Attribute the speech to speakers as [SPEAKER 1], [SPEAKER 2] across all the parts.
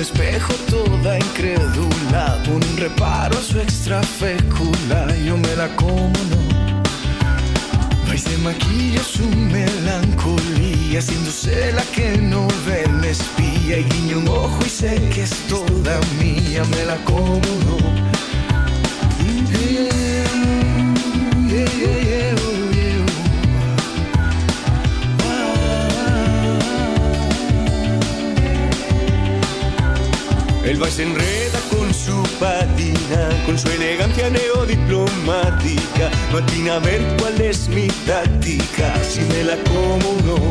[SPEAKER 1] espejo toda incrédula, un reparo a su extra fécula, yo me la como, no. Vais de maquilla su melancolía, haciéndose la que no ve, me espía y guiño un ojo y sé que es toda mía, me la como, no. El va se enreda con su patina, con su elegancia neodiplomática. Matina a ver cuál es mi táctica, si me la como o no.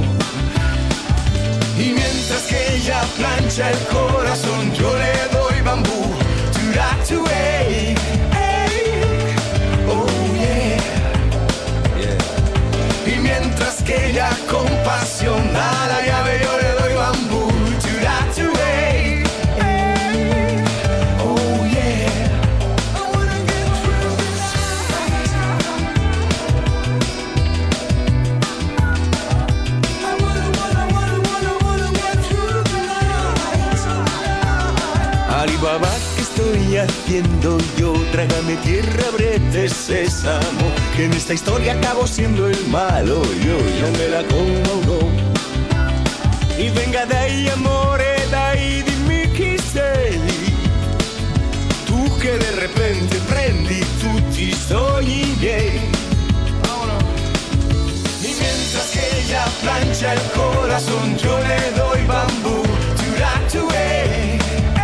[SPEAKER 1] Y mientras que ella plancha el corazón, yo le doy bambú. To hey, hey, oh yeah, yeah. Y mientras que ella con pasión da la llave, yo le doy bambú. To hey. Alibaba, ¿qué estoy haciendo yo? Trágame tierra, brete, sésamo, que en esta historia acabo siendo el malo. Yo me la como, no. Y venga dai amore, dai dimmi chi sei. Tu che de repente prendi tutti i sogni miei. Y mientras que ella plancha el corazón, yo le doy bambú. To hey.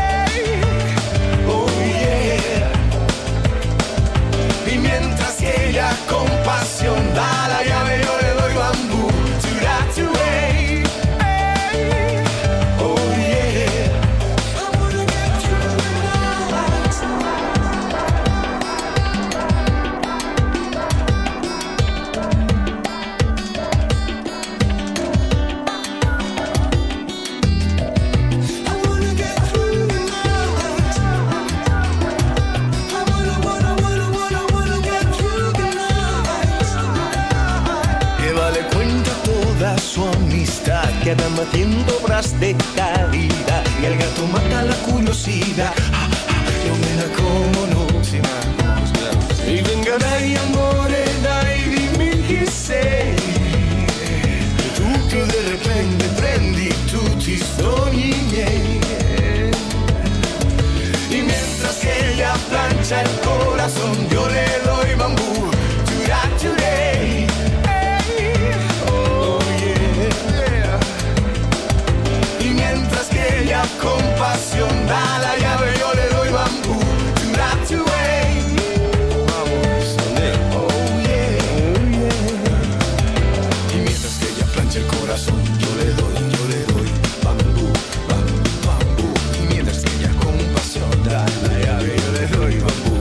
[SPEAKER 1] Y mientras que ella con pasión da la llave, yo le doy bambú. To hey, hey, oh yeah. I wanna get through the night. I wanna get through the night. I wanna get through the night. Eva le cuenta toda su amistad, que andan haciendo obras de caridad, y el gato mata la curiosidad. Yo me la como, no. Sí, claro. Y venga dai amore, dai dimmi chi sei. Tu che de repente prendi tutti i sogni miei. Y mientras que ella plancha el corazón, yo le doy bambú. Today, hey, oh yeah. Y mientras que ella con pasión da la llave, yo le doy bambú. Today, vamos, oh yeah, oh yeah. Y mientras que ella plancha el corazón, yo le doy bambú, bambú, bambú. Y mientras que ella con pasión da la llave, yo le doy bambú.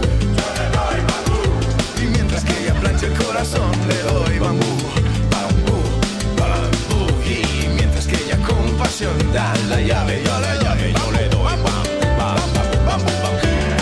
[SPEAKER 1] Y mientras que ella plancha el corazón, le doy bambú, bambú, bambú. Y mientras que ella con pasión da la llave, yo le doy bambú, bambú, bambú, bambú.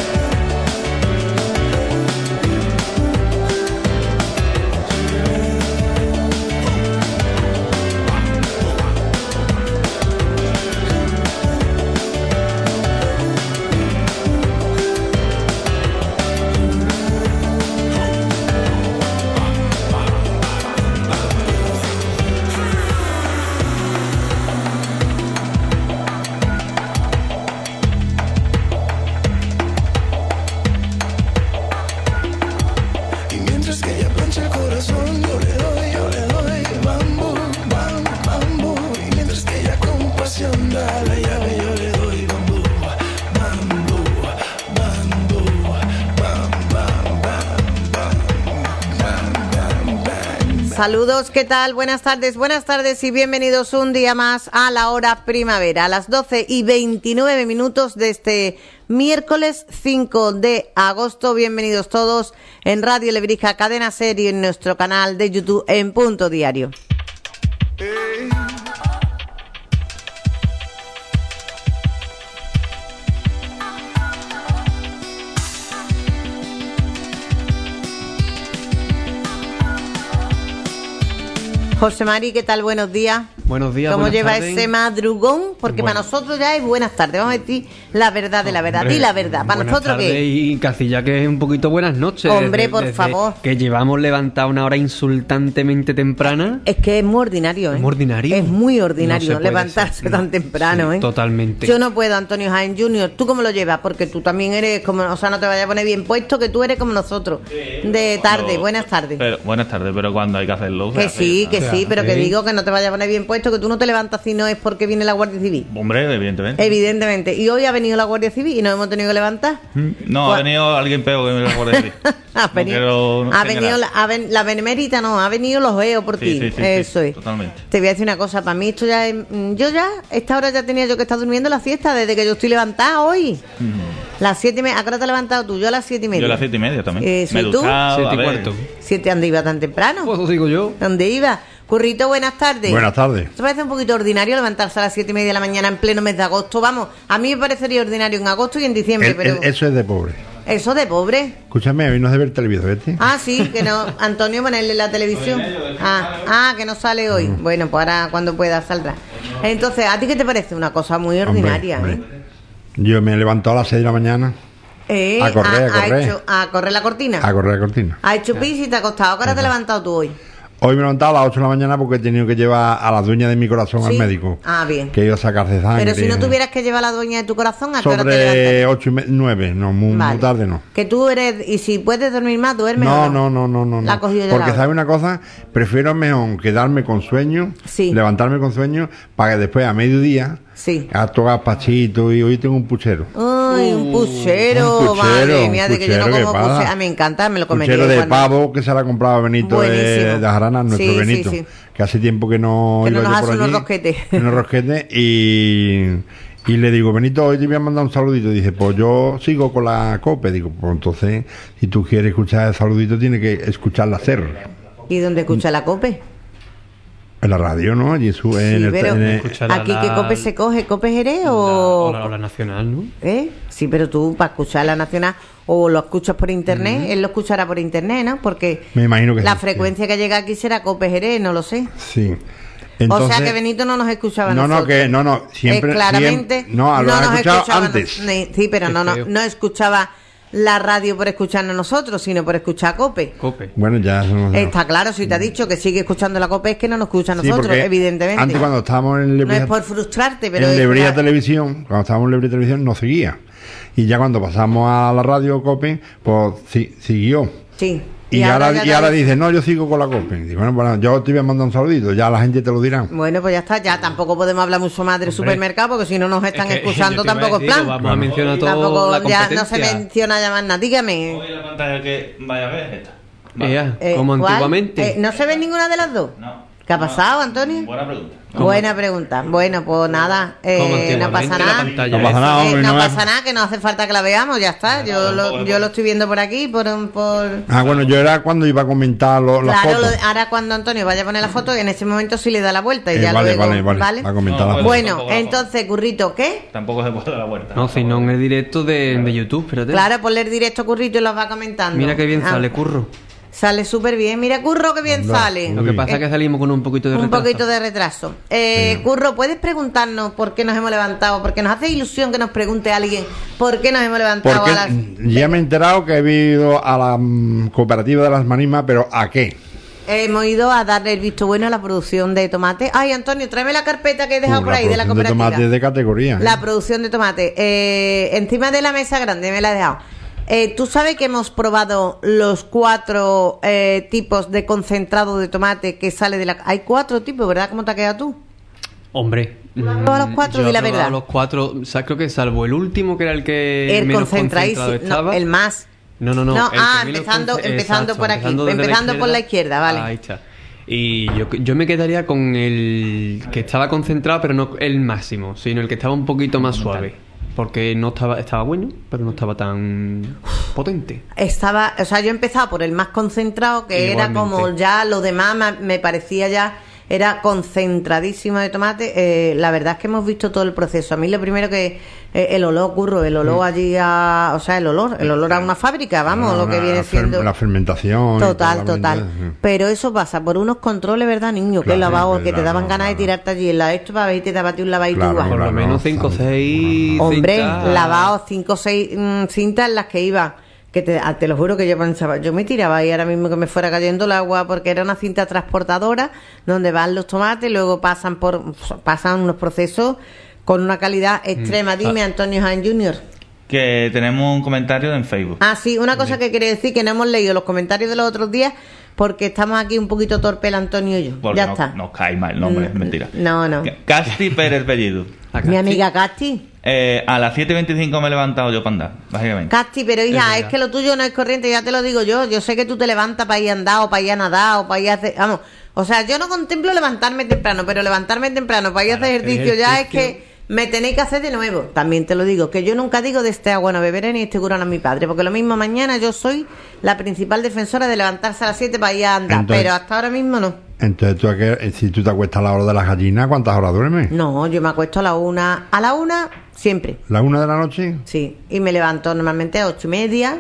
[SPEAKER 2] Saludos, ¿qué tal? Buenas tardes y bienvenidos un día más a la hora primavera, a las 12:29 de este miércoles 5 de agosto. Bienvenidos todos en Radio Lebrija, Cadena Ser y en nuestro canal de YouTube en Punto Diario. José Mari, ¿qué tal? Buenos días.
[SPEAKER 3] Buenos días.
[SPEAKER 2] ¿Cómo lleva
[SPEAKER 3] tardes.
[SPEAKER 2] ese madrugón? Porque para nosotros ya es buenas tardes. Vamos a decir la verdad de la verdad.
[SPEAKER 3] Hombre,
[SPEAKER 2] Di la verdad. ¿Para
[SPEAKER 3] buenas
[SPEAKER 2] nosotros
[SPEAKER 3] tardes
[SPEAKER 2] qué?
[SPEAKER 3] Y casi ya que es un poquito buenas noches.
[SPEAKER 2] Hombre, por favor.
[SPEAKER 3] Que llevamos levantado una hora insultantemente temprana.
[SPEAKER 2] Es que es muy ordinario, ¿eh?
[SPEAKER 3] ¿Es muy ordinario?
[SPEAKER 2] Es muy ordinario
[SPEAKER 3] No se puede
[SPEAKER 2] levantarse
[SPEAKER 3] ser,
[SPEAKER 2] tan
[SPEAKER 3] no.
[SPEAKER 2] temprano,
[SPEAKER 3] Sí,
[SPEAKER 2] ¿eh?
[SPEAKER 3] totalmente.
[SPEAKER 2] Yo no puedo, Antonio Jaén Jr. ¿Tú cómo lo llevas? Porque tú también eres como... O sea, no te vayas a poner bien puesto, que tú eres como nosotros. De tarde, buenas tardes.
[SPEAKER 4] Pero, buenas tardes, pero cuando hay que hacerlo.
[SPEAKER 2] Que sí, que sí, pero que
[SPEAKER 3] ¿eh?
[SPEAKER 2] digo que no te vayas a poner bien puesto, que tú no te levantas si no es porque viene la Guardia Civil.
[SPEAKER 4] Hombre, evidentemente.
[SPEAKER 2] Evidentemente. Y hoy ha venido la Guardia Civil y nos hemos tenido que levantar.
[SPEAKER 4] No, ha venido alguien peor que me lo decir.
[SPEAKER 2] Ha venido,
[SPEAKER 4] No
[SPEAKER 2] ha
[SPEAKER 4] quiero
[SPEAKER 2] venido
[SPEAKER 4] señalar.
[SPEAKER 2] la benemérita, no, ha venido los veo por ti.
[SPEAKER 4] Sí,
[SPEAKER 2] Eso es.
[SPEAKER 4] totalmente.
[SPEAKER 2] Te voy a decir una cosa, para mí esto ya es... esta hora ya tenía yo que estar durmiendo la siesta desde que yo estoy levantada hoy. Las 7:30, ¿a qué hora te has levantado tú? Yo a las 7:30.
[SPEAKER 4] Yo a las 7:30 también.
[SPEAKER 2] Eso,
[SPEAKER 4] Me he
[SPEAKER 2] ¿y tú?
[SPEAKER 4] duchado,
[SPEAKER 3] 7:15.
[SPEAKER 2] 7, ¿dónde iba tan temprano?
[SPEAKER 3] Pues lo digo yo.
[SPEAKER 2] ¿Dónde iba? Currito, buenas tardes.
[SPEAKER 5] Buenas tardes.
[SPEAKER 2] ¿Te parece un poquito ordinario levantarse a las 7:30 de la mañana en pleno mes de agosto? Vamos, a mí me parecería ordinario en agosto y en diciembre, pero...
[SPEAKER 5] Eso es de pobre.
[SPEAKER 2] Eso de pobre.
[SPEAKER 5] Escúchame, hoy no es de ver televisor, ¿este?
[SPEAKER 2] Ah, sí, que no, Antonio, ponerle la televisión. Que no sale hoy. Bueno, pues ahora cuando pueda saldrá. Entonces, ¿a ti qué te parece? Una cosa muy ordinaria,
[SPEAKER 5] Hombre. Yo me he levantado a las 6 de la mañana a correr,
[SPEAKER 2] a correr la cortina.
[SPEAKER 5] a correr la cortina.
[SPEAKER 2] Ha hecho pis y te ha costado. ¿Qué hora te has levantado tú hoy?
[SPEAKER 5] Hoy me he levantado a las 8 de la mañana porque he tenido que llevar a la dueña de mi corazón
[SPEAKER 2] Sí.
[SPEAKER 5] al médico.
[SPEAKER 2] Ah, bien.
[SPEAKER 5] Que iba a sacarse sangre.
[SPEAKER 2] Pero si no tuvieras que llevar a la dueña de tu corazón, ¿a qué hora te
[SPEAKER 5] Sobre
[SPEAKER 2] levantas?
[SPEAKER 5] 9, no, muy
[SPEAKER 2] Vale.
[SPEAKER 5] tarde no.
[SPEAKER 2] Que tú eres... Y si puedes dormir más, duermes o
[SPEAKER 5] No.
[SPEAKER 2] La ha cogido ya
[SPEAKER 5] Porque
[SPEAKER 2] la
[SPEAKER 5] ¿sabes una cosa? Prefiero mejor quedarme con sueño,
[SPEAKER 2] Sí.
[SPEAKER 5] levantarme con sueño, para que después a mediodía,
[SPEAKER 2] Sí.
[SPEAKER 5] a tocar pachito y hoy tengo un puchero.
[SPEAKER 2] Ay, un puchero,
[SPEAKER 5] Un puchero,
[SPEAKER 2] madre mía, de que yo no
[SPEAKER 5] puchero,
[SPEAKER 2] como
[SPEAKER 5] ¿qué pasa?
[SPEAKER 2] puchero. Me encanta, me lo comería.
[SPEAKER 5] Puchero de
[SPEAKER 2] cuando-
[SPEAKER 5] pavo que se la compraba Benito
[SPEAKER 2] Buenísimo.
[SPEAKER 5] de Jarana, nuestro
[SPEAKER 2] Sí,
[SPEAKER 5] Benito,
[SPEAKER 2] sí.
[SPEAKER 5] que hace tiempo que no
[SPEAKER 2] Que no
[SPEAKER 5] iba
[SPEAKER 2] nos
[SPEAKER 5] yo por
[SPEAKER 2] hace unos
[SPEAKER 5] allí,
[SPEAKER 2] rosquetes.
[SPEAKER 5] unos rosquetes y le digo, Benito, hoy te voy a mandar un saludito. Dice, pues yo sigo con la COPE. Digo, pues entonces, si tú quieres escuchar el saludito, tienes que escuchar la CER.
[SPEAKER 2] ¿Y dónde escucha la COPE?
[SPEAKER 5] En la radio, ¿no? Allí
[SPEAKER 2] pero
[SPEAKER 3] Escuchar
[SPEAKER 2] aquí
[SPEAKER 3] la-
[SPEAKER 2] ¿qué COPE se coge? ¿COPE Jerez o...?
[SPEAKER 3] La nacional, ¿no?
[SPEAKER 2] ¿Eh? Sí, pero tú para escuchar la nacional o lo escuchas por internet, él lo escuchará por internet, ¿no? Porque
[SPEAKER 5] Me imagino que
[SPEAKER 2] la
[SPEAKER 5] sí,
[SPEAKER 2] frecuencia que llega aquí será COPE Jerez, no lo sé.
[SPEAKER 5] Sí.
[SPEAKER 2] O
[SPEAKER 5] Entonces,
[SPEAKER 2] sea que Benito no nos escuchaba a
[SPEAKER 5] no,
[SPEAKER 2] nosotros.
[SPEAKER 5] siempre.
[SPEAKER 2] claramente
[SPEAKER 5] siempre- no, lo han
[SPEAKER 2] nos
[SPEAKER 5] escuchado
[SPEAKER 2] escuchaba
[SPEAKER 5] antes.
[SPEAKER 2] Sí, pero
[SPEAKER 3] Qué
[SPEAKER 2] no
[SPEAKER 3] feo.
[SPEAKER 2] escuchaba la radio por escucharnos nosotros, sino por escuchar COPE.
[SPEAKER 3] Cope.
[SPEAKER 5] Bueno, ya eso no sé.
[SPEAKER 2] Está claro, si te ha dicho que sigue escuchando la COPE es que no nos escucha a
[SPEAKER 5] Sí,
[SPEAKER 2] nosotros,
[SPEAKER 5] porque
[SPEAKER 2] evidentemente.
[SPEAKER 5] Antes, cuando estábamos en
[SPEAKER 2] No
[SPEAKER 5] Lebría,
[SPEAKER 2] es por frustrarte, pero
[SPEAKER 5] en
[SPEAKER 2] es
[SPEAKER 5] Lebría
[SPEAKER 2] claro.
[SPEAKER 5] Televisión, cuando estábamos en Lebría Televisión, nos seguía. Y ya cuando pasamos a la radio COPE, pues siguió.
[SPEAKER 2] Sí.
[SPEAKER 5] Y ahora
[SPEAKER 2] ya te-
[SPEAKER 5] dice, no, yo sigo con la COPE. Digo, bueno, yo te voy a mandar un saludito, ya la gente te lo dirá.
[SPEAKER 2] Bueno, pues ya está, ya tampoco podemos hablar mucho más del supermercado porque si no nos están
[SPEAKER 3] Es que
[SPEAKER 2] escuchando
[SPEAKER 3] yo te iba a
[SPEAKER 2] tampoco es
[SPEAKER 3] decir,
[SPEAKER 2] plan.
[SPEAKER 3] lo vamos a mencionar todo
[SPEAKER 2] Tampoco
[SPEAKER 3] la
[SPEAKER 2] ya no se
[SPEAKER 3] competencia.
[SPEAKER 2] menciona ya más nada. Dígame.
[SPEAKER 4] Hoy la pantalla que vaya a ver es esta. Vale.
[SPEAKER 3] Ea, como
[SPEAKER 2] ¿cuál?
[SPEAKER 3] antiguamente.
[SPEAKER 2] ¿No se ve ninguna de las dos?
[SPEAKER 4] No.
[SPEAKER 2] ¿Qué ha pasado, Antonio?
[SPEAKER 4] Buena pregunta.
[SPEAKER 2] Buena pregunta. Bueno, pues nada,
[SPEAKER 3] Como
[SPEAKER 2] no
[SPEAKER 3] antiguamente
[SPEAKER 2] pasa
[SPEAKER 3] la
[SPEAKER 2] nada.
[SPEAKER 3] pantalla
[SPEAKER 5] No pasa nada, hombre,
[SPEAKER 2] No
[SPEAKER 5] no
[SPEAKER 2] pasa nada, que no hace falta que la veamos, ya está. Yo lo estoy viendo por aquí, por...
[SPEAKER 5] Ah, bueno, yo era cuando iba a comentar las
[SPEAKER 2] Claro,
[SPEAKER 5] fotos.
[SPEAKER 2] ahora cuando Antonio vaya a poner la foto, en ese momento sí le da la vuelta y ya
[SPEAKER 5] vale,
[SPEAKER 2] luego...
[SPEAKER 5] vale, va a comentar
[SPEAKER 4] No,
[SPEAKER 5] las fotos.
[SPEAKER 2] Bueno,
[SPEAKER 4] Tampoco la
[SPEAKER 2] entonces, Currito, ¿qué?
[SPEAKER 4] Tampoco se puede dar la vuelta.
[SPEAKER 3] No, si no en el directo de YouTube, espérate.
[SPEAKER 2] Claro, ponle el directo Currito y los va comentando.
[SPEAKER 3] Mira qué bien
[SPEAKER 2] Ah,
[SPEAKER 3] sale, Curro.
[SPEAKER 2] Sale súper bien. Mira, Curro, qué bien
[SPEAKER 5] Anda,
[SPEAKER 2] sale.
[SPEAKER 3] Lo que pasa es que salimos con un poquito de
[SPEAKER 2] Un
[SPEAKER 3] retraso.
[SPEAKER 2] poquito de retraso. Curro, ¿puedes preguntarnos por qué nos hemos levantado? Porque nos hace ilusión que nos pregunte alguien por qué nos hemos levantado
[SPEAKER 5] Porque
[SPEAKER 2] a las...
[SPEAKER 5] ya me he enterado que he ido a la cooperativa de las marismas, pero ¿a qué?
[SPEAKER 2] Hemos ido a darle el visto bueno a la producción de tomate. Ay, Antonio, tráeme la carpeta que he dejado por ahí de la
[SPEAKER 5] producción
[SPEAKER 2] cooperativa.
[SPEAKER 5] tomate de categoría.
[SPEAKER 2] La producción de tomate. Encima de la mesa grande me la he dejado. ¿Tú sabes que hemos probado los 4 tipos de concentrado de tomate que sale de la... Hay 4 tipos, ¿verdad? ¿Cómo te has quedado tú?
[SPEAKER 3] Hombre.
[SPEAKER 2] ¿Tú has probado los 4?
[SPEAKER 3] yo
[SPEAKER 2] Di
[SPEAKER 3] he
[SPEAKER 2] la
[SPEAKER 3] probado
[SPEAKER 2] verdad.
[SPEAKER 3] los 4, o sea, creo que salvo el último que era el que
[SPEAKER 2] El
[SPEAKER 3] menos
[SPEAKER 2] concentradísimo.
[SPEAKER 3] concentrado
[SPEAKER 2] No,
[SPEAKER 3] estaba.
[SPEAKER 2] el más.
[SPEAKER 3] No.
[SPEAKER 2] No,
[SPEAKER 3] el que menos
[SPEAKER 2] empezando
[SPEAKER 3] exacto,
[SPEAKER 2] por aquí,
[SPEAKER 3] desde
[SPEAKER 2] empezando por la izquierda, vale.
[SPEAKER 3] Ahí está. Y yo me quedaría con el que estaba concentrado, pero no el máximo, sino el que estaba un poquito más suave. Porque no estaba bueno, pero no estaba tan potente.
[SPEAKER 2] O sea, yo empezaba por el más concentrado, que era
[SPEAKER 3] Igualmente.
[SPEAKER 2] como ya lo demás me parecía ya era concentradísimo de tomate. La verdad es que hemos visto todo el proceso. A mí lo primero que el olor, Curro, el olor allí o sea, el olor a una fábrica, vamos, lo que viene siendo
[SPEAKER 5] la fermentación.
[SPEAKER 2] Total. Pero eso pasa por unos controles, ¿verdad, niño? Que lavado, que te daban ganas de tirarte allí en la esto para ver y te dabate un lavadito igual.
[SPEAKER 3] Por lo menos 5 o 6
[SPEAKER 2] Hombre,
[SPEAKER 3] cintas.
[SPEAKER 2] lavados 5 o 6 cintas en las que iba. Que te lo juro que yo pensaba, yo me tiraba ahí ahora mismo que me fuera cayendo el agua, porque era una cinta transportadora donde van los tomates, luego pasan unos procesos con una calidad extrema. Dime, Antonio Jaén Jr.
[SPEAKER 4] Que tenemos un comentario en Facebook.
[SPEAKER 2] Ah, sí, una cosa que quiere decir que no hemos leído los comentarios de los otros días porque estamos aquí un poquito torpe el Antonio y yo.
[SPEAKER 4] Porque
[SPEAKER 2] ya
[SPEAKER 4] no,
[SPEAKER 2] está.
[SPEAKER 4] nos cae mal el nombre, es mentira.
[SPEAKER 2] No.
[SPEAKER 4] Casti Pérez Bellido.
[SPEAKER 2] Mi amiga Casti.
[SPEAKER 4] A las 7:25 me he levantado yo para andar, básicamente.
[SPEAKER 2] Casti, pero hija, es que lo tuyo no es corriente, ya te lo digo yo. Yo sé que tú te levantas para ir a andar o para ir a nadar o para ir a hacer... Vamos, o sea, yo no contemplo levantarme temprano, pero levantarme temprano para ir a hacer ejercicio ya es que me tenéis que hacer de nuevo. También te lo digo, que yo nunca digo de este agua no beberé ni este curón a mi padre, porque lo mismo mañana yo soy la principal defensora de levantarse a las 7 para ir a andar, entonces, pero hasta ahora mismo no.
[SPEAKER 5] Entonces, si tú te acuestas a la hora de las gallinas, ¿cuántas horas duermes?
[SPEAKER 2] No, yo me acuesto a la 1. A la 1 siempre.
[SPEAKER 5] ¿La 1 de la noche?
[SPEAKER 2] Sí, y me levanto normalmente a 8:30,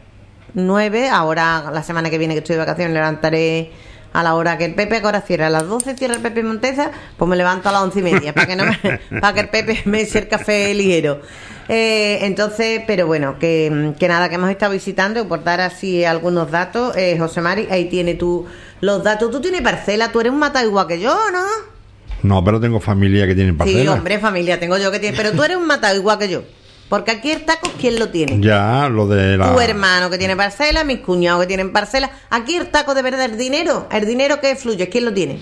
[SPEAKER 2] 9. Ahora, la semana que viene que estoy de vacaciones, me levantaré a la hora que el Pepe, que ahora cierra a las 12, cierra el Pepe Montesa, pues me levanto a las 11:30 para que el Pepe me eche el café ligero. Entonces, pero bueno, que nada, que hemos estado visitando, por dar así algunos datos. José Mari, ahí tiene tú los datos. Tú tienes parcela, tú eres un matado igual que yo, ¿no?
[SPEAKER 5] No, pero tengo familia que tiene parcela.
[SPEAKER 2] Sí, hombre, familia tengo yo que tiene, pero tú eres un matado igual que yo. Porque aquí el taco, ¿quién lo tiene?
[SPEAKER 5] Ya, lo de la...
[SPEAKER 2] Tu hermano que tiene parcela, mis cuñados que tienen parcela. Aquí el taco de verdad, el dinero que fluye, ¿quién lo tiene?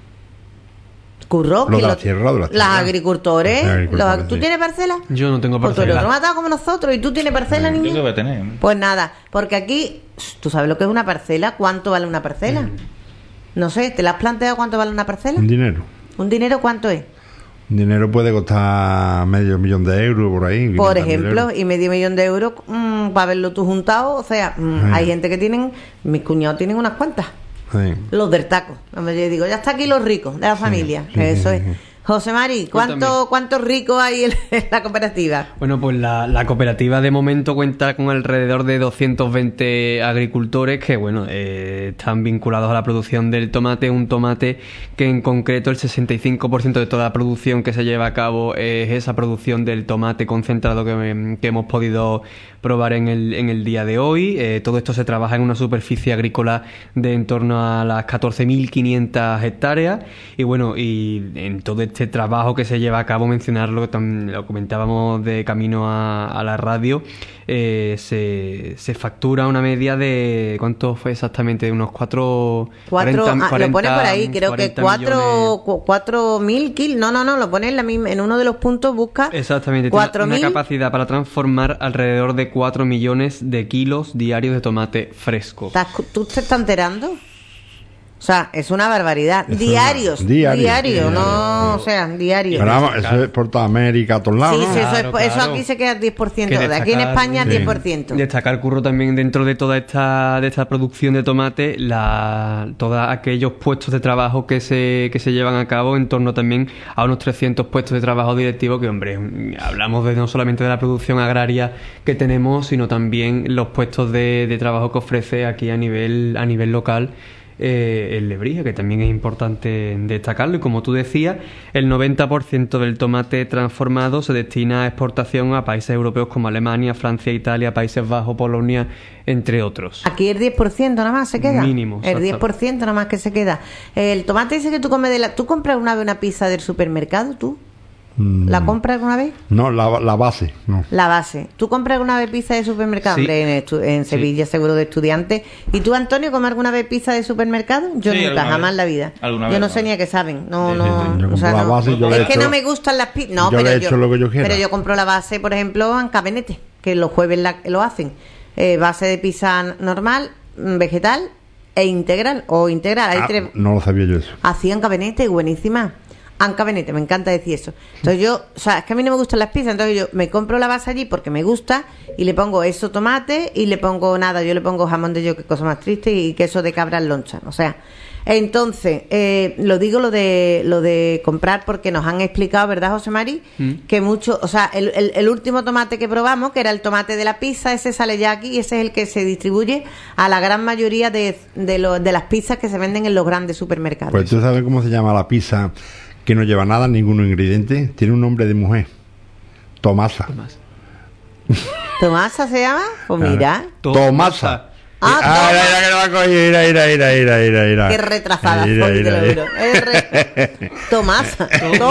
[SPEAKER 2] Curro,
[SPEAKER 5] lo de la tierra,
[SPEAKER 2] los agricultores. ¿Tú
[SPEAKER 5] sí.
[SPEAKER 2] tienes parcela?
[SPEAKER 3] Yo no tengo
[SPEAKER 2] Pues tú eres
[SPEAKER 3] parcela.
[SPEAKER 2] otro matado como nosotros. ¿Y tú tienes parcela, niño?
[SPEAKER 4] Yo que voy a tener.
[SPEAKER 2] Pues nada, porque aquí, ¿tú sabes lo que es una parcela? ¿Cuánto vale una parcela? No sé, ¿te la has planteado cuánto vale una parcela?
[SPEAKER 5] Un dinero.
[SPEAKER 2] ¿Un dinero cuánto es?
[SPEAKER 5] Un dinero puede costar medio millón de euros por ahí.
[SPEAKER 2] Por ejemplo, y medio millón de euros para verlo tú juntado. O sea, hay gente que tienen, mis cuñados tienen unas cuantas.
[SPEAKER 5] Sí.
[SPEAKER 2] Los del taco. Yo digo, ya está aquí los ricos de la familia. Eso es. José Mari, ¿cuántos ricos hay en la cooperativa?
[SPEAKER 3] Bueno, pues la cooperativa de momento cuenta con alrededor de 220 agricultores que, bueno, están vinculados a la producción del tomate, un tomate que en concreto el 65% de toda la producción que se lleva a cabo es esa producción del tomate concentrado que hemos podido probar en el día de hoy. Todo esto se trabaja en una superficie agrícola de en torno a las 14.500 hectáreas y bueno, y en todo este trabajo que se lleva a cabo, mencionarlo, lo comentábamos de camino a la radio, se factura una media de, ¿cuánto fue exactamente? De unos 4...
[SPEAKER 2] lo pone por ahí, creo que 4.000 kilos, no, lo pone en uno de los puntos, busca.
[SPEAKER 3] Exactamente, tiene una capacidad para transformar alrededor de 4 millones de kilos diarios de tomate fresco.
[SPEAKER 2] ¿Tú te estás enterando? O sea, es una barbaridad. Diario, no, o sea, diario.
[SPEAKER 5] Pero vamos, eso es por toda América, a todos lados,
[SPEAKER 2] sí,
[SPEAKER 5] ¿no?
[SPEAKER 2] Sí,
[SPEAKER 3] Claro.
[SPEAKER 2] eso aquí se queda 10%. De aquí en España,
[SPEAKER 5] sí.
[SPEAKER 2] 10%.
[SPEAKER 3] Destacar, Curro, también dentro de toda esta producción de tomate, todos aquellos puestos de trabajo que se llevan a cabo, en torno también a unos 300 puestos de trabajo directivos, que, hombre, hablamos no solamente de la producción agraria que tenemos, sino también los puestos de trabajo que ofrece aquí a nivel local el Lebrija, que también es importante destacarlo. Y como tú decías, el 90% del tomate transformado se destina a exportación a países europeos como Alemania, Francia, Italia, Países Bajos, Polonia, entre otros.
[SPEAKER 2] Aquí el 10% nada más se queda.
[SPEAKER 3] Mínimo.
[SPEAKER 2] El 10% nada más que se queda. El tomate ese que tú comes ¿tú compras una vez una pizza del supermercado, tú? ¿La compras alguna vez?
[SPEAKER 5] No, la base, no.
[SPEAKER 2] La base. ¿Tú compras alguna vez pizza de supermercado?
[SPEAKER 3] Sí.
[SPEAKER 2] Hombre, en Sevilla, sí. Seguro de estudiantes. ¿Y tú, Antonio, comes alguna vez pizza de supermercado? Yo
[SPEAKER 4] Sí,
[SPEAKER 2] nunca, jamás en la vida.
[SPEAKER 4] Yo
[SPEAKER 2] no sé ni a qué saben. No.
[SPEAKER 5] Yo compro la base, yo
[SPEAKER 2] es
[SPEAKER 5] le
[SPEAKER 2] que
[SPEAKER 5] echo-
[SPEAKER 2] no me gustan las pizzas. No,
[SPEAKER 5] yo
[SPEAKER 2] pero
[SPEAKER 5] le echo lo que yo quiera.
[SPEAKER 2] Pero yo compro la base, por ejemplo, en Cabenete, que los jueves lo hacen. Base de pizza normal, vegetal e integral. O integral. Hay tres.
[SPEAKER 5] No lo sabía yo eso.
[SPEAKER 2] Hacían Cabenete, buenísima. Anca Benete, me encanta decir eso. Entonces yo, o sea, es que a mí no me gustan las pizzas, entonces yo me compro la base allí porque me gusta y le pongo eso tomate y le pongo nada, yo le pongo jamón de yo, que cosa más triste, y queso de cabra en loncha, o sea. Entonces, lo digo lo de comprar porque nos han explicado, ¿verdad, José Mari? Que mucho, o sea, el último tomate que probamos, que era el tomate de la pizza, ese sale ya aquí y ese es el que se distribuye a la gran mayoría de las pizzas que se venden en los grandes supermercados.
[SPEAKER 5] Pues tú sabes cómo se llama la pizza que no lleva nada, ningún ingrediente, tiene un nombre de mujer. Tomasa.
[SPEAKER 2] ¿Tomasa se llama? Pues mira.
[SPEAKER 5] Tomasa.
[SPEAKER 2] Ah,
[SPEAKER 5] mira que no la cogí, mira.
[SPEAKER 2] Qué retrasada soy, te lo juro. Tomasa.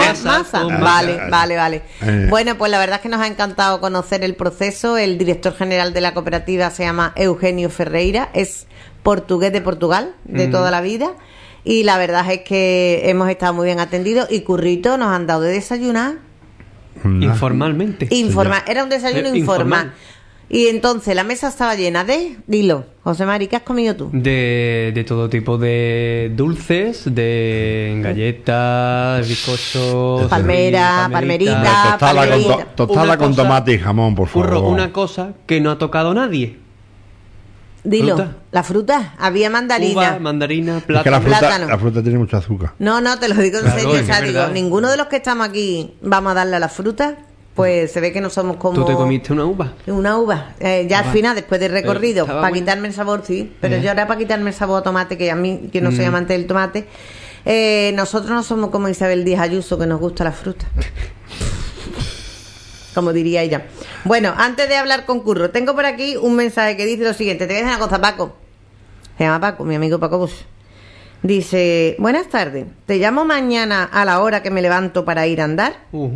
[SPEAKER 2] Vale. Bueno, pues la verdad es que nos ha encantado conocer el proceso. El director general de la cooperativa se llama Eugenio Ferreira, es portugués de Portugal, de toda la vida. Y la verdad es que hemos estado muy bien atendidos y Currito nos han dado de desayunar.
[SPEAKER 3] Informalmente.
[SPEAKER 2] Era un desayuno informal. Y entonces la mesa estaba llena de... Dilo, José Mari, ¿qué has comido tú?
[SPEAKER 3] De todo tipo de dulces, de galletas, bizcochos...
[SPEAKER 2] Palmerita.
[SPEAKER 5] Tostada con tomate y jamón, por favor.
[SPEAKER 3] Curro, una cosa que no ha tocado nadie.
[SPEAKER 2] Dilo,
[SPEAKER 3] ¿Fruta?
[SPEAKER 2] la fruta, había mandarina.
[SPEAKER 3] Uva, mandarina,
[SPEAKER 5] Es que
[SPEAKER 3] plátano.
[SPEAKER 5] la fruta tiene mucho azúcar.
[SPEAKER 2] No, te lo digo en
[SPEAKER 3] Claro,
[SPEAKER 2] serio,
[SPEAKER 3] es
[SPEAKER 2] o sea,
[SPEAKER 3] que es
[SPEAKER 2] digo,
[SPEAKER 3] verdad.
[SPEAKER 2] ninguno de los que estamos aquí vamos a darle a la fruta, pues se ve que no somos como...
[SPEAKER 3] ¿Tú te comiste una uva?
[SPEAKER 2] Una uva, ya al final, después del recorrido,
[SPEAKER 3] estaba
[SPEAKER 2] para
[SPEAKER 3] buena.
[SPEAKER 2] quitarme el sabor, sí, pero yo ahora para quitarme el sabor a tomate, que a mí, que no soy amante del tomate, nosotros no somos como Isabel Díaz Ayuso, que nos gusta la fruta. Como diría ella. Bueno, antes de hablar con Curro, tengo por aquí un mensaje que dice lo siguiente. Te voy a decir una cosa, Paco. Se llama Paco, mi amigo Paco Bush. Dice, buenas tardes, te llamo mañana a la hora que me levanto para ir a andar.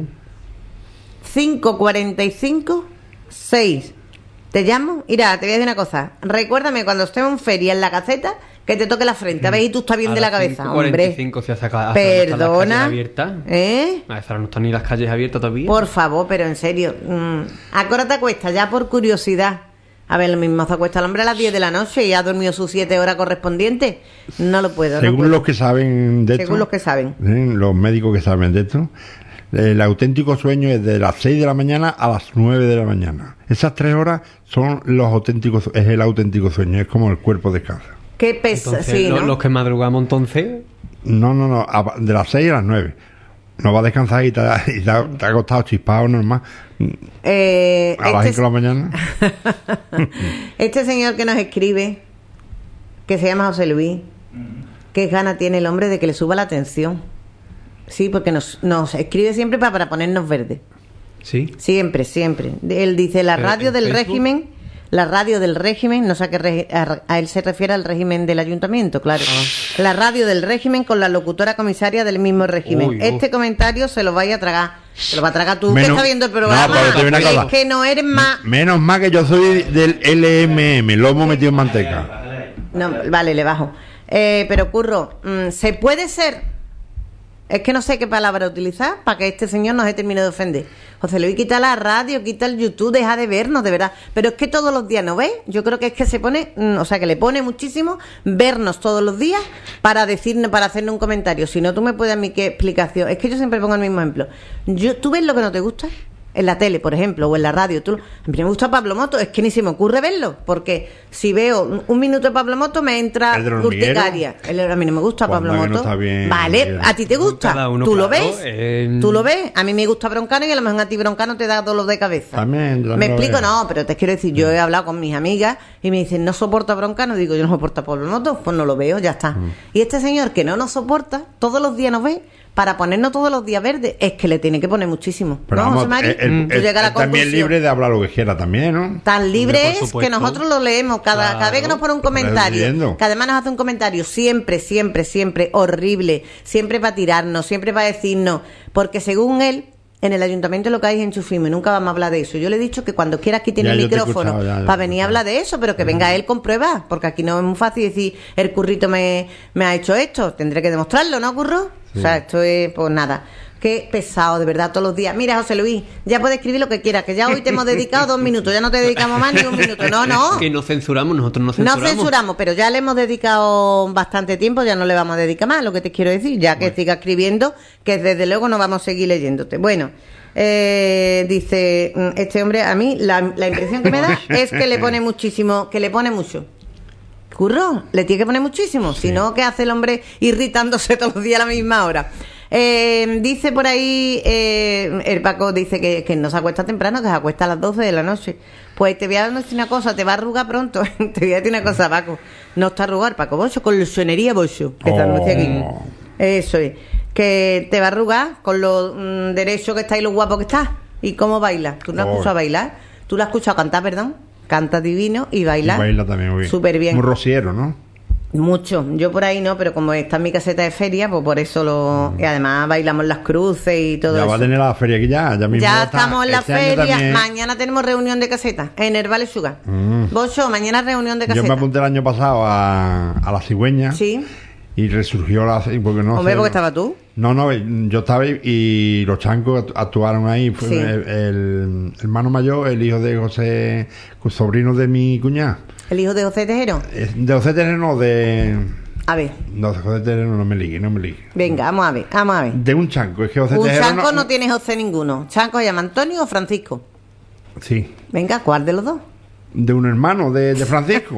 [SPEAKER 2] 5:45, 6. ¿Te llamo? Mira, te voy a decir una cosa. Recuérdame cuando estemos en feria en la caseta que te toque la frente. A ver, y tú estás bien de la cabeza, hombre.
[SPEAKER 3] 5:45 se ha sacado.
[SPEAKER 2] Perdona.
[SPEAKER 3] A esa hora no están ni las calles abiertas todavía.
[SPEAKER 2] Por favor, pero en serio. ¿A qué hora te acuestas? Ya por curiosidad. A ver, lo mismo se acuesta el hombre a las 10 de la noche y ha dormido sus 7 horas correspondientes. No lo puedo.
[SPEAKER 5] Según los que saben de esto.
[SPEAKER 2] Según los que saben.
[SPEAKER 5] Los médicos que saben de esto. El auténtico sueño es de las 6 de la mañana a las 9 de la mañana. Esas 3 horas son es el auténtico sueño, es como el cuerpo descansa.
[SPEAKER 2] ¿Qué pesa?
[SPEAKER 3] Entonces,
[SPEAKER 2] Sí, ¿no?
[SPEAKER 3] los que madrugamos entonces...
[SPEAKER 5] No, de las 6 a las 9. No va a descansar y te ha acostado chispado normal. A las 5 de la mañana.
[SPEAKER 2] Este señor que nos escribe, que se llama José Luis, qué gana tiene el hombre de que le suba la tensión. Sí, porque nos escribe siempre para ponernos verdes.
[SPEAKER 3] Sí.
[SPEAKER 2] Siempre. Él dice la radio
[SPEAKER 3] ¿en
[SPEAKER 2] del
[SPEAKER 3] Facebook?
[SPEAKER 2] régimen, no sé a él se refiere al régimen del ayuntamiento, claro. La radio del régimen con la locutora comisaria del mismo régimen.
[SPEAKER 3] Uy,
[SPEAKER 2] este comentario se lo vaya a tragar. Se lo va a tragar tú, que estás viendo el programa.
[SPEAKER 5] No, pero te digo una cosa.
[SPEAKER 2] Es que no eres más...
[SPEAKER 5] Menos mal que yo soy del LMM, lomo metido en manteca.
[SPEAKER 2] No, vale, le bajo. Pero Curro, ¿se puede ser? Es que no sé qué palabra utilizar para que este señor no se termine de ofender. José Luis, quita la radio, quita el YouTube, deja de vernos, de verdad. Pero es que todos los días, ¿no ves? Yo creo que es que se pone, o sea, que le pone muchísimo vernos todos los días para decirnos, para hacernos un comentario. Si no, tú me puedes a mí qué explicación. Es que yo siempre pongo el mismo ejemplo. ¿Tú ves lo que no te gusta? En la tele, por ejemplo, o en la radio. A mí me gusta Pablo Moto, es que ni se me ocurre verlo, porque si veo un minuto de Pablo Moto me entra urticaria. A mí no me gusta Pablo Moto.
[SPEAKER 5] No está bien,
[SPEAKER 2] vale,
[SPEAKER 5] bien.
[SPEAKER 2] ¿A ti te gusta?
[SPEAKER 3] Cada uno,
[SPEAKER 2] ¿Tú lo
[SPEAKER 3] claro,
[SPEAKER 2] ves? ¿Tú lo ves? A mí me gusta Broncano y a lo mejor a ti Broncano te da dolor de cabeza.
[SPEAKER 5] También
[SPEAKER 2] ¿Me
[SPEAKER 5] lo
[SPEAKER 2] explico?
[SPEAKER 5] veo.
[SPEAKER 2] No, pero te quiero decir, yo he hablado con mis amigas y me dicen, ¿no soporta Broncano? Digo, yo no soporto a Pablo Moto, pues no lo veo, ya está. Y este señor que no nos soporta, todos los días nos ve, para ponernos todos los días verdes, es que le tiene que poner muchísimo.
[SPEAKER 5] Pero
[SPEAKER 2] ¿No,
[SPEAKER 5] vamos,
[SPEAKER 2] José Mari? Tú llegas a la
[SPEAKER 5] también
[SPEAKER 2] conclusión.
[SPEAKER 5] libre de hablar lo que quiera también, ¿no?
[SPEAKER 2] Tan libre
[SPEAKER 3] Por
[SPEAKER 2] es que
[SPEAKER 3] supuesto.
[SPEAKER 2] nosotros lo leemos cada vez que nos pone un comentario,
[SPEAKER 5] leyendo.
[SPEAKER 2] que además nos hace un comentario siempre horrible, siempre para tirarnos, siempre para decirnos, porque según él, en el ayuntamiento lo que hay es enchufismo y nunca vamos a hablar de eso. Yo le he dicho que cuando quiera aquí tiene
[SPEAKER 5] Ya,
[SPEAKER 2] el
[SPEAKER 5] yo te he
[SPEAKER 2] micrófono
[SPEAKER 5] escuchado, ya,
[SPEAKER 2] para venir a hablar de eso, pero que venga él con pruebas, porque aquí no es muy fácil decir, el Currito me ha hecho esto, tendré que demostrarlo, ¿no, Curro? O sea, esto es, pues nada. Qué pesado, de verdad, todos los días. Mira, José Luis, ya puedes escribir lo que quieras, que ya hoy te hemos dedicado 2 minutos, ya no te dedicamos más ni 1 minuto. No.
[SPEAKER 3] Que nos censuramos, nosotros no
[SPEAKER 2] No censuramos, pero ya le hemos dedicado bastante tiempo, ya no le vamos a dedicar más, lo que te quiero decir, ya que siga escribiendo, que desde luego no vamos a seguir leyéndote. Bueno, dice este hombre, a mí la impresión que me da es que le pone muchísimo, que le pone mucho. Curro, le tiene que poner muchísimo, si no, ¿qué hace el hombre irritándose todos los días a la misma hora? Dice por ahí, el Paco dice que no se acuesta temprano, que se acuesta a las 12 de la noche. Pues te voy a decir una cosa, te va a arrugar pronto. Te voy a decir una cosa, Paco. No está arrugar, Paco Bocho, con ilusionería Bocho, que se anuncia aquí. Eso es. Que te va a arrugar con lo derecho que está y lo guapo que está. ¿Y cómo baila? ¿Tú no has escuchado bailar? ¿Tú lo has escuchado cantar, perdón? Canta divino y baila.
[SPEAKER 5] Baila también muy bien.
[SPEAKER 2] Súper bien.
[SPEAKER 5] Muy rociero, ¿no?
[SPEAKER 2] Mucho, yo por ahí no, pero como está en mi caseta de feria, pues por eso lo... Y además bailamos las cruces y todo eso.
[SPEAKER 5] Ya va a tener la feria aquí ya mismo.
[SPEAKER 2] Ya estamos en la
[SPEAKER 5] este año
[SPEAKER 2] feria,
[SPEAKER 5] también.
[SPEAKER 2] mañana tenemos reunión de caseta en el Vale Sugar. Bocho, mañana reunión de caseta.
[SPEAKER 5] Yo me apunté el año pasado a la cigüeña.
[SPEAKER 2] Sí.
[SPEAKER 5] Y resurgió la... Porque no
[SPEAKER 2] Hombre,
[SPEAKER 5] sé,
[SPEAKER 2] porque estaba tú.
[SPEAKER 5] No, yo estaba y los chancos actuaron ahí. Fue
[SPEAKER 2] Sí.
[SPEAKER 5] el hermano mayor, el hijo de José, sobrino de mi cuñada.
[SPEAKER 2] El hijo de José Tejero.
[SPEAKER 5] De José Terreno,
[SPEAKER 2] A ver,
[SPEAKER 5] No, José Terreno no me ligue.
[SPEAKER 2] venga, vamos a ver.
[SPEAKER 5] De un chanco, es que José
[SPEAKER 2] Un
[SPEAKER 5] Terreno
[SPEAKER 2] chanco no tiene José ninguno. ¿Chanco se llama Antonio o Francisco?
[SPEAKER 5] Sí,
[SPEAKER 2] Venga, ¿cuál de los dos?
[SPEAKER 5] de un hermano de Francisco.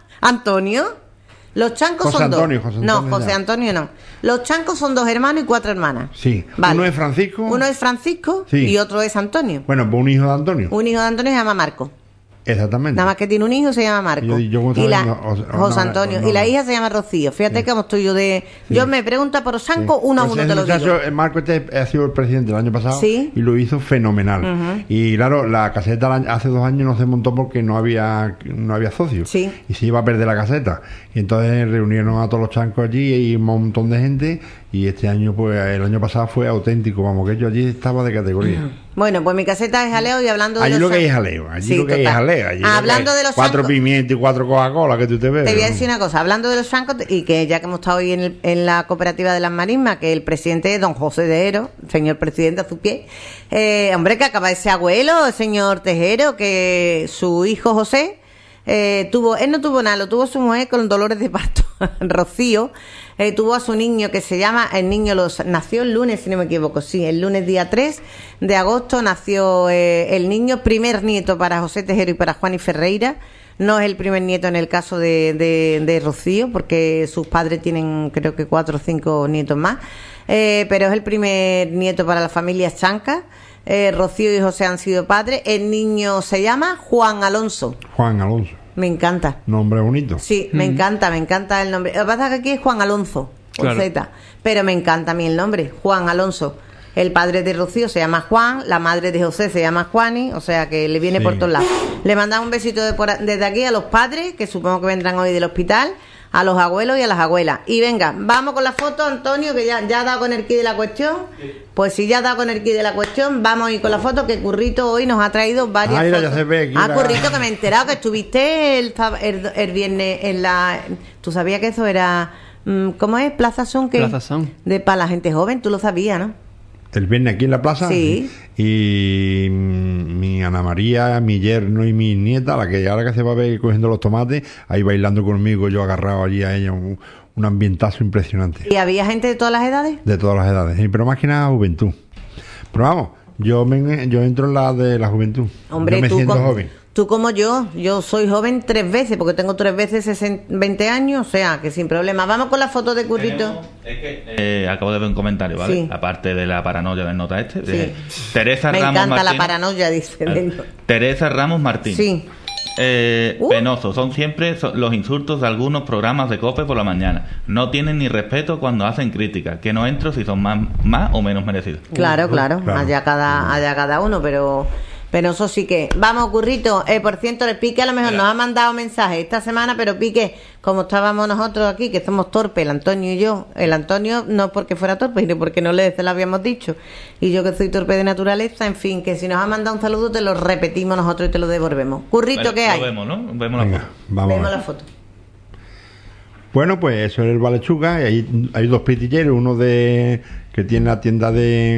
[SPEAKER 2] ¿Antonio? Los chancos
[SPEAKER 5] José
[SPEAKER 2] son
[SPEAKER 5] Antonio,
[SPEAKER 2] dos.
[SPEAKER 5] José Antonio
[SPEAKER 2] No, José
[SPEAKER 5] ya.
[SPEAKER 2] Antonio no. Los chancos son 2 hermanos y 4 hermanas.
[SPEAKER 5] Sí.
[SPEAKER 2] Vale.
[SPEAKER 5] Uno es Francisco.
[SPEAKER 2] Uno es Francisco
[SPEAKER 5] Sí.
[SPEAKER 2] y otro es Antonio.
[SPEAKER 5] Bueno, pues un hijo de Antonio.
[SPEAKER 2] Un hijo de Antonio se llama Marco.
[SPEAKER 5] Exactamente.
[SPEAKER 2] Nada más que tiene un hijo, se llama Marco.
[SPEAKER 5] Yo como
[SPEAKER 2] y la,
[SPEAKER 5] estaba viendo,
[SPEAKER 2] José Antonio.
[SPEAKER 5] no,
[SPEAKER 2] Y la
[SPEAKER 5] no.
[SPEAKER 2] hija se llama Rocío. Fíjate cómo estoy yo de... Yo me pregunto por Sanco, uno a
[SPEAKER 5] Pues
[SPEAKER 2] uno
[SPEAKER 5] ese
[SPEAKER 2] te lo digo.
[SPEAKER 5] muchacho, el Marco ha sido el presidente el año pasado.
[SPEAKER 2] Sí.
[SPEAKER 5] Y lo hizo fenomenal. Y claro, la caseta hace 2 años no se montó porque no había socios.
[SPEAKER 2] Sí.
[SPEAKER 5] Y se iba a perder la caseta. Y entonces reunieron a todos los chancos allí y un montón de gente. Y este año, pues el año pasado fue auténtico. Vamos, que yo allí estaba de categoría.
[SPEAKER 2] Bueno, pues mi caseta es jaleo y hablando de
[SPEAKER 5] Allí
[SPEAKER 2] los
[SPEAKER 5] lo que hay es
[SPEAKER 2] san-
[SPEAKER 5] jaleo. Allí
[SPEAKER 2] Sí,
[SPEAKER 5] lo que hay es
[SPEAKER 2] total.
[SPEAKER 5] jaleo. Allí
[SPEAKER 2] Hablando
[SPEAKER 5] lo que hay
[SPEAKER 2] de los
[SPEAKER 5] 4
[SPEAKER 2] chancos-
[SPEAKER 5] pimientos y 4 Coca-Cola que tú te ves.
[SPEAKER 2] Te voy a decir una cosa, hablando de los chancos, y que ya que hemos estado hoy en la cooperativa de las marismas, que el presidente es don José Tejero, señor presidente a su pie, hombre, que acaba de ser abuelo, el señor Tejero, que su hijo José él no tuvo nada, lo tuvo su mujer con dolores de parto, Rocío, tuvo a su niño que se llama, nació el lunes, si no me equivoco, sí, el lunes día 3 de agosto nació el niño, primer nieto para José Tejero y para Juani Ferreira. No es el primer nieto en el caso de Rocío, porque sus padres tienen creo que 4 o 5 nietos más, pero es el primer nieto para la familia Chanca. Rocío y José han sido padres. El niño se llama Juan Alonso.
[SPEAKER 5] Juan Alonso.
[SPEAKER 2] Me encanta.
[SPEAKER 5] Nombre bonito.
[SPEAKER 2] Sí, me encanta el nombre. Lo que pasa es que aquí es Juan Alonso, con
[SPEAKER 3] Claro.
[SPEAKER 2] Z, pero me encanta a mí el nombre, Juan Alonso. El padre de Rocío se llama Juan, la madre de José se llama Juani, o sea que le viene
[SPEAKER 5] Sí.
[SPEAKER 2] por todos lados. Le mandamos un besito desde aquí a los padres, que supongo que vendrán hoy del hospital, a los abuelos y a las abuelas. Y venga, vamos con la foto, Antonio, que ya ha dado con el quid de la cuestión. Pues si ya ha dado con el quid de la cuestión, vamos a ir con la foto, que Currito hoy nos ha traído varias
[SPEAKER 5] mira,
[SPEAKER 2] fotos.
[SPEAKER 5] ya se ve aquí la-
[SPEAKER 2] Currito, que me he enterado que estuviste el viernes en la... ¿Tú sabías que eso era... ¿Cómo es? Plaza Sun, que
[SPEAKER 3] Plaza Sun.
[SPEAKER 2] para la gente joven, tú lo sabías, ¿no?
[SPEAKER 5] El viernes aquí en la plaza.
[SPEAKER 2] Sí.
[SPEAKER 5] Y mi Ana María, mi yerno y mi nieta, la que ahora que se va a ver cogiendo los tomates, ahí bailando conmigo, yo agarrado allí a ella, un ambientazo impresionante.
[SPEAKER 2] ¿Y había gente de todas las edades?
[SPEAKER 5] De todas las edades, sí, pero más que nada juventud. Pero vamos, yo entro en la de la juventud.
[SPEAKER 2] Hombre,
[SPEAKER 5] yo me siento
[SPEAKER 2] como,
[SPEAKER 5] joven.
[SPEAKER 2] tú como yo soy joven 3 veces, porque tengo 3 veces 20 años, o sea, que sin problema. Vamos con la foto de Currito.
[SPEAKER 4] Es que acabo de ver un comentario, ¿vale?
[SPEAKER 2] Sí.
[SPEAKER 4] Aparte de la paranoia del nota
[SPEAKER 2] Sí.
[SPEAKER 4] Teresa
[SPEAKER 2] Me
[SPEAKER 4] Ramos
[SPEAKER 2] encanta la
[SPEAKER 4] Martín.
[SPEAKER 2] paranoia, dice.
[SPEAKER 4] Teresa Ramos Martín.
[SPEAKER 2] Sí.
[SPEAKER 4] Penoso, son siempre los insultos de algunos programas de COPE por la mañana. No tienen ni respeto cuando hacen críticas. Que no entro si son más o menos merecidos.
[SPEAKER 2] Claro, claro,
[SPEAKER 5] Claro.
[SPEAKER 2] allá cada uno, pero eso sí que... Vamos, Currito, por cierto, el Pique a lo mejor nos ha mandado mensajes esta semana, pero Pique, como estábamos nosotros aquí, que somos torpes, el Antonio y yo, el Antonio no porque fuera torpe, sino porque no se lo habíamos dicho, y yo que soy torpe de naturaleza, en fin, que si nos ha mandado un saludo te lo repetimos nosotros y te lo devolvemos. Currito,
[SPEAKER 4] Vale,
[SPEAKER 2] ¿qué
[SPEAKER 4] lo
[SPEAKER 2] hay?
[SPEAKER 4] vemos, ¿no? Vemos la
[SPEAKER 5] Venga,
[SPEAKER 4] foto.
[SPEAKER 5] vamos.
[SPEAKER 2] Vemos
[SPEAKER 5] a
[SPEAKER 2] la
[SPEAKER 5] ver.
[SPEAKER 2] foto.
[SPEAKER 5] Bueno, pues eso es el Valechuga. Y ahí hay dos pitilleros, uno que tiene la tienda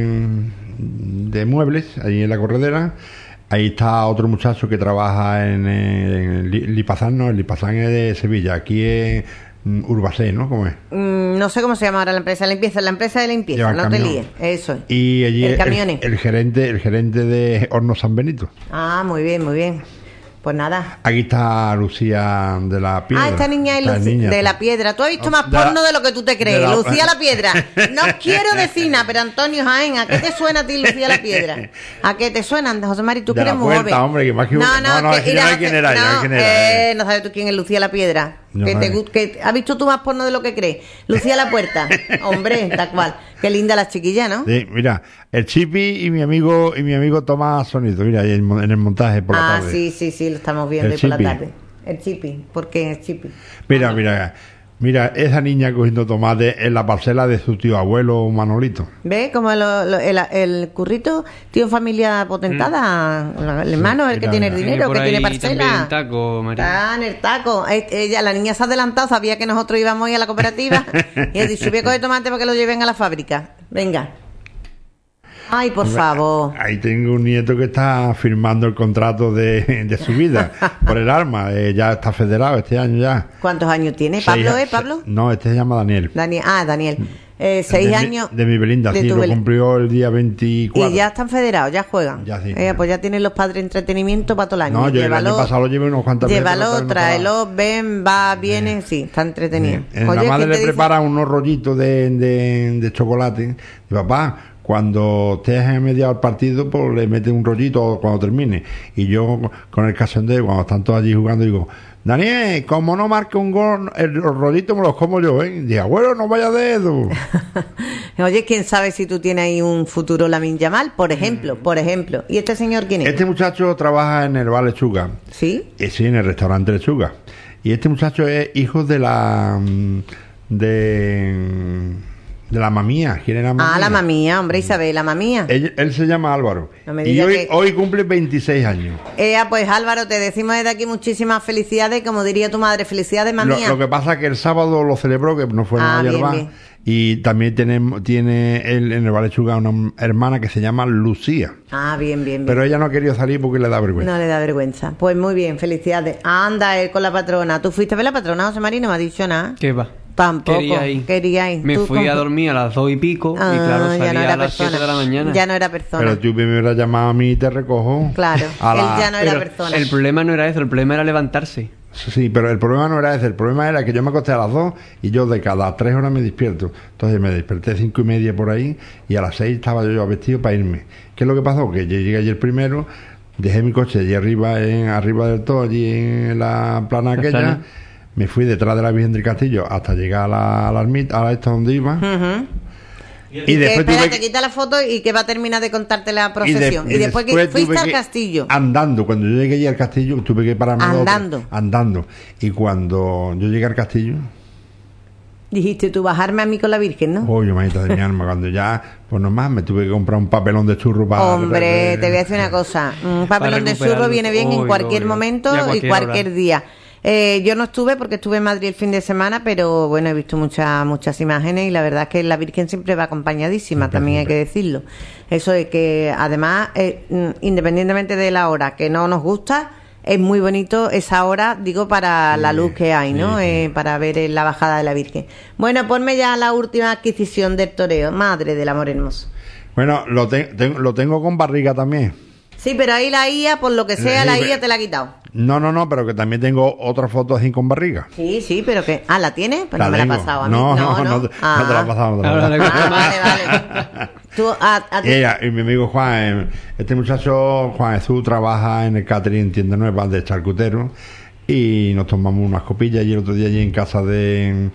[SPEAKER 5] de muebles, ahí en la corredera. Ahí está otro muchacho que trabaja en Lipazán, no, el Lipazán es de Sevilla, aquí es Urbacé, ¿no? ¿Cómo es?
[SPEAKER 2] No sé cómo se llama ahora la empresa de limpieza,
[SPEAKER 5] Lleva
[SPEAKER 2] no
[SPEAKER 5] camión.
[SPEAKER 2] te líes, eso es.
[SPEAKER 5] Y allí
[SPEAKER 2] el
[SPEAKER 5] gerente de Hornos San Benito.
[SPEAKER 2] Ah, muy bien, muy bien. Pues nada.
[SPEAKER 5] Aquí está Lucía de la Piedra.
[SPEAKER 2] Ah, esta niña es de la Piedra. Tú has visto más porno de lo que tú te crees. Lucía la Piedra. No quiero decir nada, pero Antonio Jaén, ¿a qué te suena a ti Lucía la Piedra? ¿A qué te suena, José Mari? Tú que eres muy joven.
[SPEAKER 5] Hombre, que más que
[SPEAKER 2] no,
[SPEAKER 5] es que yo no sé quién era.
[SPEAKER 2] No sabes tú quién es Lucía la Piedra.
[SPEAKER 5] No,
[SPEAKER 2] ¿Has visto tú más porno de lo que crees? Lucía la Puerta. Hombre, tal cual. Qué linda la chiquilla, ¿no?
[SPEAKER 5] Sí, mira, el Chipi y mi amigo Tomás Sonito, mira, ahí en el montaje por la tarde.
[SPEAKER 2] Sí, lo estamos viendo ahí por la tarde. El Chipi, ¿por qué el Chipi?
[SPEAKER 5] Mira, esa niña cogiendo tomate en la parcela de su tío abuelo Manolito.
[SPEAKER 2] ¿Ves? Como el currito, tío, familia potentada, el hermano, el que tiene el dinero, que tiene parcela.
[SPEAKER 3] El taco, María.
[SPEAKER 2] Está en el taco. La niña se ha adelantado, sabía que nosotros íbamos a ir a la cooperativa y ha dicho, voy a coger tomate para que lo lleven a la fábrica. Venga. Ay, por favor.
[SPEAKER 5] Ahí tengo un nieto que está firmando el contrato de su vida por el arma. Ya está federado este año ya.
[SPEAKER 2] ¿Cuántos años tiene? ¿Pablo, Pablo?
[SPEAKER 5] No, este se llama Daniel.
[SPEAKER 2] Daniel. 6 años.
[SPEAKER 5] De mi Belinda, sí, lo cumplió el día 24.
[SPEAKER 2] Y ya están federados, ya juegan.
[SPEAKER 5] Ya sí.
[SPEAKER 2] Pues ya tienen los padres de entretenimiento para todo el año.
[SPEAKER 5] No, yo el año pasado lo llevé unos cuantos veces.
[SPEAKER 2] Llévalo, tráelo, ven, va, viene, sí, está entretenido.
[SPEAKER 5] La madre le prepara unos rollitos de chocolate. Y papá, cuando estés en mediado del partido, pues le mete un rollito cuando termine. Y yo, con el cachondeo, cuando están todos allí jugando, digo, Daniel, como no marque un gol, el rollito me los como yo, ¿eh? Digo, abuelo, no vaya de eso.
[SPEAKER 2] Oye, quién sabe si tú tienes ahí un futuro Lamine Yamal, por ejemplo. ¿Y este señor quién es?
[SPEAKER 5] Este muchacho trabaja en el Bar Lechuga.
[SPEAKER 2] ¿Sí?
[SPEAKER 5] Sí, en el restaurante Lechuga. Y este muchacho es hijo de la mamía. ¿Quién era mamía?
[SPEAKER 2] La mamía, hombre, Isabel, la mamía.
[SPEAKER 5] Él se llama Álvaro.
[SPEAKER 2] No me
[SPEAKER 5] y
[SPEAKER 2] diga
[SPEAKER 5] hoy cumple 26 años.
[SPEAKER 2] Pues Álvaro, te decimos desde aquí muchísimas felicidades, como diría tu madre, felicidades, mamía.
[SPEAKER 5] Lo que pasa es que el sábado lo celebró, que no fue en Yerba. Y también tiene él en el Valechuga una hermana que se llama Lucía.
[SPEAKER 2] Bien.
[SPEAKER 5] Pero ella no ha querido salir porque le da vergüenza.
[SPEAKER 2] No le da vergüenza. Pues muy bien, felicidades. Anda, él con la patrona. ¿Tú fuiste a ver la patrona, José María? No me ha dicho nada.
[SPEAKER 3] ¿Qué va?
[SPEAKER 2] Tampoco. Quería ir.
[SPEAKER 3] Me fui a dormir a las 2 y pico y claro, salía a las 7 de la mañana.
[SPEAKER 2] Ya no era persona.
[SPEAKER 5] Pero tú me hubieras llamado a mí y te recojo.
[SPEAKER 2] Claro, él ya no era persona.
[SPEAKER 3] El problema no era eso, el problema era levantarse.
[SPEAKER 5] Sí, pero el problema no era ese. El problema era que yo me acosté a las 2 y yo de cada 3 horas me despierto. Entonces me desperté 5:30 por ahí y a las 6 estaba yo vestido para irme. ¿Qué es lo que pasó? Que yo llegué ayer primero, dejé mi coche allí arriba del todo, allí en la plana aquella. Me fui detrás de la Virgen del Castillo hasta llegar a la ermita, a esta donde iba.
[SPEAKER 2] Y después te quita la foto y que va a terminar de contarte la procesión. Y después que fuiste al castillo.
[SPEAKER 5] Andando, cuando yo llegué allí al castillo, tuve que pararme andando. Y cuando yo llegué al castillo,
[SPEAKER 2] dijiste tú, bajarme a mí con la Virgen, ¿no?
[SPEAKER 5] Oye, manita de mi alma, cuando ya, pues nomás me tuve que comprar un papelón de churro para...
[SPEAKER 2] Hombre, te voy a decir una cosa. Un papelón de churro viene bien en cualquier momento y cualquier día. Yo no estuve porque estuve en Madrid el fin de semana, pero bueno, he visto muchas imágenes y la verdad es que la Virgen siempre va acompañadísima, también hay que decirlo. Eso es que además, independientemente de la hora que no nos gusta, es muy bonito esa hora, digo, para la luz que hay, ¿no? Para ver la bajada de la Virgen. Bueno, ponme ya la última adquisición del toreo, madre del amor hermoso.
[SPEAKER 5] Bueno, lo tengo con barriga también.
[SPEAKER 2] Sí, pero ahí la IA, por lo que sea, la IA te la ha quitado.
[SPEAKER 5] No, pero que también tengo otras fotos así con barriga.
[SPEAKER 2] Sí, pero que... ¿la tiene? Pues no me la ha pasado a mí.
[SPEAKER 5] No te la ha pasado.
[SPEAKER 2] Vale. Tú,
[SPEAKER 5] y mi amigo Juan, este muchacho, Juan Jesús, trabaja en el catering Tienda Nueva de charcutero y nos tomamos unas copillas y el otro día allí en casa de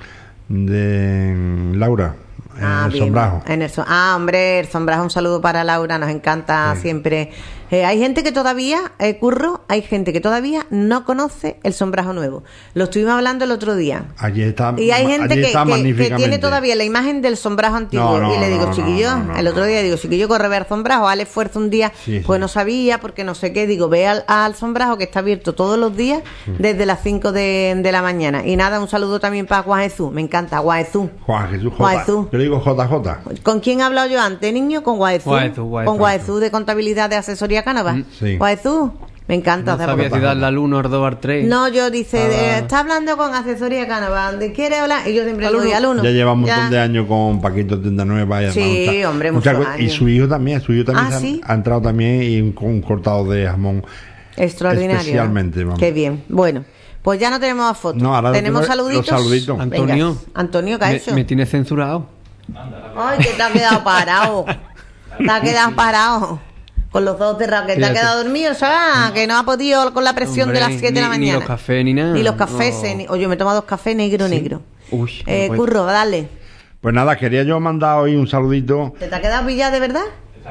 [SPEAKER 5] Laura. En el Sombrajo.
[SPEAKER 2] Hombre, el Sombrajo, un saludo para Laura, nos encanta siempre Hay gente que todavía, hay gente que todavía no conoce el sombrajo nuevo. Lo estuvimos hablando el otro día.
[SPEAKER 5] Allí está.
[SPEAKER 2] Y hay gente que tiene
[SPEAKER 5] magníficamente.
[SPEAKER 2] todavía la imagen del sombrajo antiguo.
[SPEAKER 5] No,
[SPEAKER 2] y le digo,
[SPEAKER 5] no,
[SPEAKER 2] chiquillo,
[SPEAKER 5] no,
[SPEAKER 2] el otro día digo, chiquillo, corre a ver al sombrajo, al esfuerzo un día,
[SPEAKER 5] Sí,
[SPEAKER 2] pues
[SPEAKER 5] sí.
[SPEAKER 2] no sabía, porque no sé qué. Digo, ve al sombrajo que está abierto todos los días desde las 5 de la mañana. Y nada, un saludo también para Juan Jesús. Me encanta, Juan Jesús.
[SPEAKER 5] Juan Jesús
[SPEAKER 2] Juan
[SPEAKER 5] J.
[SPEAKER 2] Jesús.
[SPEAKER 5] Yo le digo JJ.
[SPEAKER 2] ¿Con quién he hablado yo antes, niño? Con Juan Jesús.
[SPEAKER 3] Juan Jesús, Juan
[SPEAKER 2] Con
[SPEAKER 3] Jesús.
[SPEAKER 2] Juan Jesús de Contabilidad de Asesoría Cánova.
[SPEAKER 5] Sí.
[SPEAKER 2] Juan Jesús. Me encanta.
[SPEAKER 3] No
[SPEAKER 2] o sea,
[SPEAKER 3] sabía
[SPEAKER 2] porque-
[SPEAKER 3] si darle al 1, al 2, al 3.
[SPEAKER 2] No, yo dice,
[SPEAKER 3] Ah.
[SPEAKER 2] está hablando con Asesoría Cánova, ¿dónde quiere hablar? Y yo siempre le doy al uno.
[SPEAKER 5] Ya lleva un montón
[SPEAKER 2] Ya.
[SPEAKER 5] de años con Paquito Tienda Nueva. Y
[SPEAKER 2] Sí,
[SPEAKER 5] además,
[SPEAKER 2] hombre,
[SPEAKER 5] muchas
[SPEAKER 2] muchos
[SPEAKER 5] cosas. Y
[SPEAKER 2] años.
[SPEAKER 5] su hijo también
[SPEAKER 2] Ah,
[SPEAKER 5] se ha-
[SPEAKER 2] ¿sí?
[SPEAKER 5] ha entrado también y con un cortado de jamón.
[SPEAKER 2] Extraordinario.
[SPEAKER 5] Especialmente,
[SPEAKER 2] ¿no?
[SPEAKER 5] vamos.
[SPEAKER 2] Qué bien. Bueno, pues ya no tenemos más fotos.
[SPEAKER 5] No, ahora
[SPEAKER 2] tenemos
[SPEAKER 5] los
[SPEAKER 2] saluditos.
[SPEAKER 5] saluditos.
[SPEAKER 2] Venga,
[SPEAKER 3] Antonio.
[SPEAKER 2] Antonio, ¿qué ha hecho?
[SPEAKER 3] Me tiene censurado.
[SPEAKER 2] Ay, que te has quedado parado. Te has quedado parado. Con los ojos cerrados, que te has
[SPEAKER 3] Fíjate.
[SPEAKER 2] quedado dormido, ¿sabes? Que no ha podido con la presión
[SPEAKER 3] Hombre,
[SPEAKER 2] de las 7 de la
[SPEAKER 3] ni
[SPEAKER 2] mañana.
[SPEAKER 3] los cafés ni nada.
[SPEAKER 2] Ni los cafés.
[SPEAKER 3] No.
[SPEAKER 2] Oye, me he tomado 2 cafés negro.
[SPEAKER 3] Uy, no
[SPEAKER 2] Curro, dale.
[SPEAKER 5] Pues nada, quería yo mandar hoy un saludito.
[SPEAKER 2] ¿Te ha quedado pillado de verdad?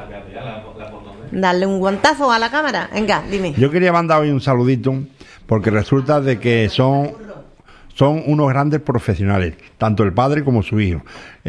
[SPEAKER 2] Darle un guantazo a la cámara. Venga, dime.
[SPEAKER 5] Yo quería mandar hoy un saludito porque resulta de que son unos grandes profesionales, tanto el padre como su hijo.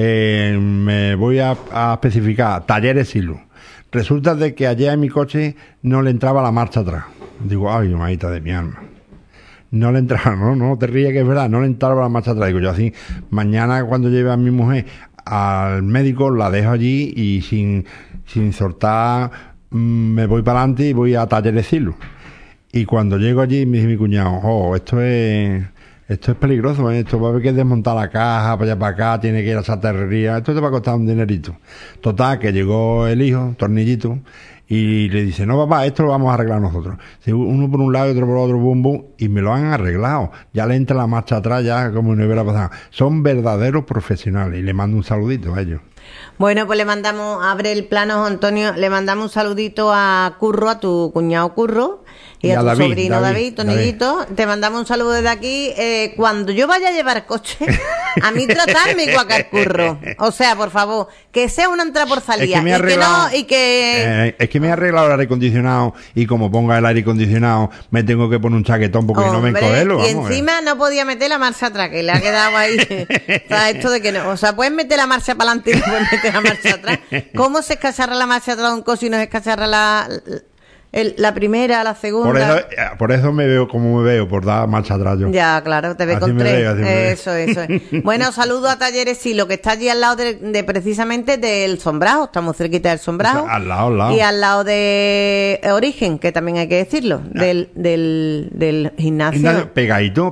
[SPEAKER 5] Me voy a especificar, Talleres Silu. Resulta de que ayer en mi coche no le entraba la marcha atrás. Digo, ay, mamita de mi alma. No le entraba, no te ríes que es verdad, no le entraba la marcha atrás. Digo yo así, mañana cuando lleve a mi mujer al médico, la dejo allí y sin soltar me voy para adelante y voy a Talleres Silu. Y cuando llego allí me dice mi cuñado, esto es peligroso, esto va a haber que desmontar la caja, para allá para acá, tiene que ir a esa terrería, esto te va a costar un dinerito. Total, que llegó el hijo, Tornillito, y le dice, no papá, esto lo vamos a arreglar nosotros. Uno por un lado y otro por otro, bum bum, y me lo han arreglado. Ya le entra la marcha atrás, ya como no hubiera pasado. Son verdaderos profesionales, y le mando un saludito a ellos.
[SPEAKER 2] Bueno, pues le mandamos, abre el plano, Antonio, le mandamos un saludito a Curro, a tu cuñado Curro, y a tu
[SPEAKER 5] David,
[SPEAKER 2] sobrino David, Tonillito. Te mandamos un saludo desde aquí. Cuando yo vaya a llevar coche, a mí tratarme igual que al Curro. O sea, por favor, que sea una entrada por salida.
[SPEAKER 5] me he
[SPEAKER 2] y que
[SPEAKER 5] arreglado-
[SPEAKER 2] no, y que...
[SPEAKER 5] es que me he arreglado el aire acondicionado y como ponga el aire acondicionado me tengo que poner un chaquetón porque no me
[SPEAKER 2] Hombre,
[SPEAKER 5] encogelo.
[SPEAKER 2] y encima no podía meter la marcha atrás, que le ha quedado ahí. O sea, esto de que no. O sea, puedes meter la marcha para adelante y no puedes meter la marcha atrás. ¿Cómo se escacharra la marcha atrás de un coche y no se escacharra la primera, la segunda?
[SPEAKER 5] Por eso me veo como me veo, por dar marcha atrás yo.
[SPEAKER 2] Ya, claro, te ve
[SPEAKER 5] Así
[SPEAKER 2] con
[SPEAKER 5] me
[SPEAKER 2] 3.
[SPEAKER 5] veo, así me veo.
[SPEAKER 2] Eso es. Bueno, saludo a Talleres Silo, que está allí al lado de precisamente del Sombrajo. Estamos cerquita del Sombrajo.
[SPEAKER 5] O sea, al lado.
[SPEAKER 2] Y al lado de Origen, que también hay que decirlo. Del gimnasio.
[SPEAKER 5] Pegadito.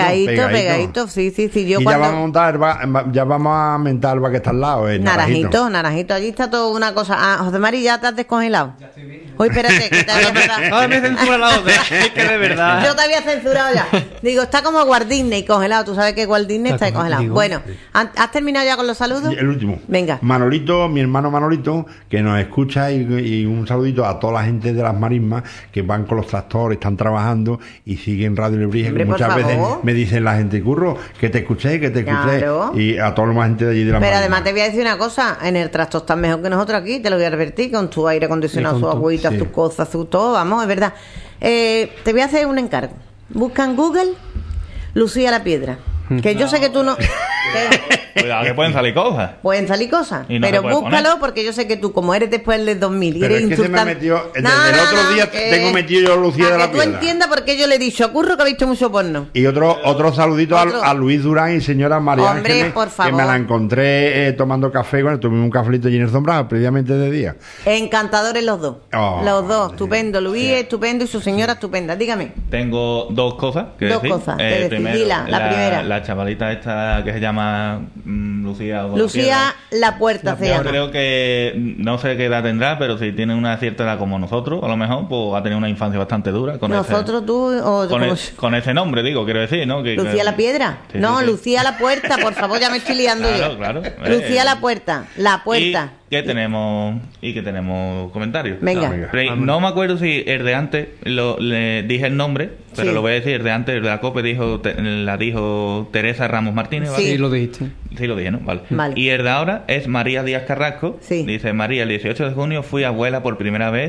[SPEAKER 2] Sí. Yo
[SPEAKER 5] Y
[SPEAKER 2] cuando...
[SPEAKER 5] ya vamos a montar ya vamos a mentar el bar que está al lado.
[SPEAKER 2] Naranjito, allí está todo una cosa. Ah, José Mari, ya te has descongelado. Ya estoy bien. Oye, espérate, que te había empezado.
[SPEAKER 3] Ahora me censura la otra. Es que de verdad.
[SPEAKER 2] Yo te había censurado ya. Digo, está como Walt Disney congelado. Tú sabes que Walt Disney está congelado.
[SPEAKER 3] digo,
[SPEAKER 2] Bueno, ¿has terminado ya con los saludos?
[SPEAKER 5] El último.
[SPEAKER 2] Venga.
[SPEAKER 5] Manolito, mi hermano Manolito, que nos escucha y un saludito a toda la gente de las marismas que van con los tractores, están trabajando y siguen Radio Lebrija,
[SPEAKER 2] Hombre,
[SPEAKER 5] que
[SPEAKER 2] por
[SPEAKER 5] muchas veces
[SPEAKER 2] favor.
[SPEAKER 5] me dicen la gente, Curro, que te escuché.
[SPEAKER 2] Claro.
[SPEAKER 5] Y a toda la gente de allí de las
[SPEAKER 2] Pero
[SPEAKER 5] marismas.
[SPEAKER 2] además te voy a decir una cosa, en el tractor estás mejor que nosotros aquí, te lo voy a advertir, con tu aire acondicionado,
[SPEAKER 3] Y con
[SPEAKER 2] sus
[SPEAKER 3] todo,
[SPEAKER 2] agüitas,
[SPEAKER 5] sí.
[SPEAKER 2] tus cosas, todo, vamos, es verdad. Te voy a hacer un encargo. Busca en Google Lucía la Piedra. Que yo sé que tú no...
[SPEAKER 4] Cuidado, que pueden salir cosas.
[SPEAKER 2] Pueden salir cosas,
[SPEAKER 4] Y no
[SPEAKER 2] pero
[SPEAKER 4] se puede
[SPEAKER 2] búscalo
[SPEAKER 4] poner.
[SPEAKER 2] porque yo sé que tú, como eres después del 2000 y
[SPEAKER 5] Pero
[SPEAKER 2] eres
[SPEAKER 5] es que se me
[SPEAKER 2] insultante...
[SPEAKER 5] metió... Desde el otro día tengo metido yo Lucía de
[SPEAKER 2] para
[SPEAKER 5] la
[SPEAKER 2] que tú
[SPEAKER 5] Piedra.
[SPEAKER 2] entiendas por qué yo le he dicho a Curro que ha visto mucho porno.
[SPEAKER 5] Y otro saludito
[SPEAKER 2] Otro.
[SPEAKER 5] a Luis Durán y señora María
[SPEAKER 2] Hombre,
[SPEAKER 5] Ángeles,
[SPEAKER 2] por
[SPEAKER 5] que
[SPEAKER 2] favor.
[SPEAKER 5] me la encontré tomando café, bueno, tuvimos un cafelito allí en el Sombrajo, previamente de día.
[SPEAKER 2] Encantadores los dos.
[SPEAKER 5] Oh,
[SPEAKER 2] los dos,
[SPEAKER 5] sí.
[SPEAKER 2] estupendo. Luis estupendo y su señora estupenda. Dígame.
[SPEAKER 4] Tengo dos cosas que
[SPEAKER 2] Dos
[SPEAKER 4] decir.
[SPEAKER 2] cosas que decir.
[SPEAKER 4] Primero,
[SPEAKER 2] Dila, la primera.
[SPEAKER 4] La chavalita esta que se llama Lucía. o
[SPEAKER 2] Lucía La Puerta se
[SPEAKER 4] Yo
[SPEAKER 2] llama.
[SPEAKER 4] creo que no sé qué edad tendrá, pero si tiene una cierta edad como nosotros, a lo mejor, pues ha tenido una infancia bastante dura.
[SPEAKER 2] Nosotros, tú o
[SPEAKER 4] con ese nombre, digo, quiero decir, ¿no?
[SPEAKER 2] Lucía La Piedra.
[SPEAKER 4] Sí,
[SPEAKER 2] no,
[SPEAKER 4] sí, sí.
[SPEAKER 2] Lucía La Puerta, por favor, ya me estoy liando yo.
[SPEAKER 4] Claro.
[SPEAKER 2] Lucía La Puerta. La Puerta.
[SPEAKER 4] Y que tenemos comentarios.
[SPEAKER 2] Venga.
[SPEAKER 5] venga.
[SPEAKER 4] Pero no me acuerdo si el de antes le dije el nombre, pero
[SPEAKER 2] Sí.
[SPEAKER 4] lo voy a decir, el de antes, el de la COPE la dijo Teresa Ramos Martínez, ¿vale?
[SPEAKER 2] Sí.
[SPEAKER 3] Sí, lo dijiste.
[SPEAKER 4] Sí, lo dije, ¿no? Vale.
[SPEAKER 2] Vale.
[SPEAKER 4] Y el de ahora es María Díaz Carrasco.
[SPEAKER 2] Sí.
[SPEAKER 4] Dice, María, el 18 de junio fui abuela por primera vez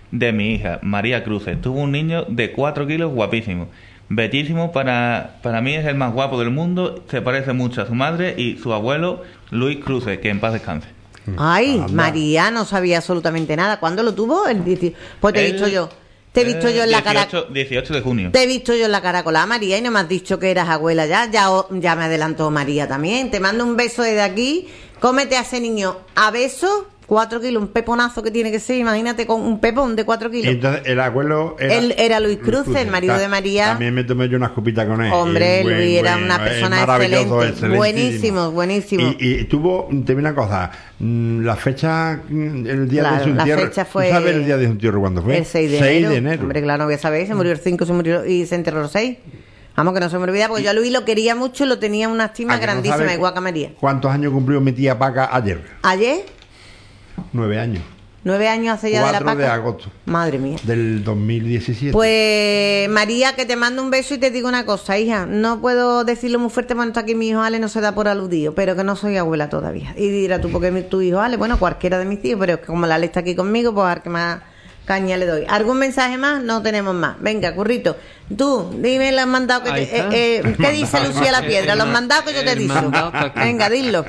[SPEAKER 4] de mi hija, María Cruces. Tuvo un niño de 4 kilos guapísimo. Bellísimo, para mí es el más guapo del mundo. Se parece mucho a su madre y su abuelo, Luis Cruces, que en paz descanse.
[SPEAKER 2] Ay,
[SPEAKER 5] Anda.
[SPEAKER 2] María no sabía absolutamente nada. ¿Cuándo lo tuvo? Pues te he visto yo. Te he visto yo en la cara.
[SPEAKER 4] 18 de junio.
[SPEAKER 2] Te he visto yo en la caracola, María, y no me has dicho que eras abuela ya. Ya me adelantó María también. Te mando un beso desde aquí. Cómete a ese niño a besos. 4 kilos, un peponazo que tiene que ser, imagínate, con un pepón de 4 kilos.
[SPEAKER 5] Entonces, el abuelo
[SPEAKER 2] Él era Luis Cruces, el marido de María.
[SPEAKER 5] También me tomé yo unas copitas con él.
[SPEAKER 2] Hombre,
[SPEAKER 5] Es
[SPEAKER 2] Luis era una persona
[SPEAKER 5] maravilloso,
[SPEAKER 2] excelente. Buenísimo, buenísimo.
[SPEAKER 5] Y tuvo, te vi una cosa, la fecha, el día
[SPEAKER 2] Claro,
[SPEAKER 5] de su
[SPEAKER 2] la
[SPEAKER 5] entierro.
[SPEAKER 2] fecha fue-
[SPEAKER 5] ¿Tú sabes el día de su entierro cuándo fue?
[SPEAKER 2] El 6 de enero. Hombre, claro, ya sabéis, se murió el 5, se murió y se enterró el 6. Vamos, que no se me olvida, porque yo a Luis lo quería mucho, lo tenía una estima
[SPEAKER 5] ¿A que no
[SPEAKER 2] grandísima,
[SPEAKER 5] sabes
[SPEAKER 2] igual que a María.
[SPEAKER 5] ¿Cuántos años cumplió mi tía Paca ayer?
[SPEAKER 2] Ayer,
[SPEAKER 5] 9 años.
[SPEAKER 2] 9 años hace ya de la
[SPEAKER 5] 4 de
[SPEAKER 2] Paca.
[SPEAKER 5] agosto
[SPEAKER 2] Madre mía.
[SPEAKER 5] del 2017.
[SPEAKER 2] Pues María, que te mando un beso y te digo una cosa, hija. No puedo decirlo muy fuerte porque está aquí mi hijo Ale, no se da por aludido, pero que no soy abuela todavía. Y dirás tú, ¿por qué tu hijo Ale? Bueno, cualquiera de mis tíos, pero es que como la Ale está aquí conmigo, pues a ver qué más caña le doy. ¿Algún mensaje más? No tenemos más. Venga, Currito, tú, dime los mandados que
[SPEAKER 3] Ahí está.
[SPEAKER 2] ¿qué dice Lucía la Piedra? Los mandados que yo te he
[SPEAKER 3] El
[SPEAKER 2] dicho.
[SPEAKER 3] mandado está aquí.
[SPEAKER 2] Venga, dilo.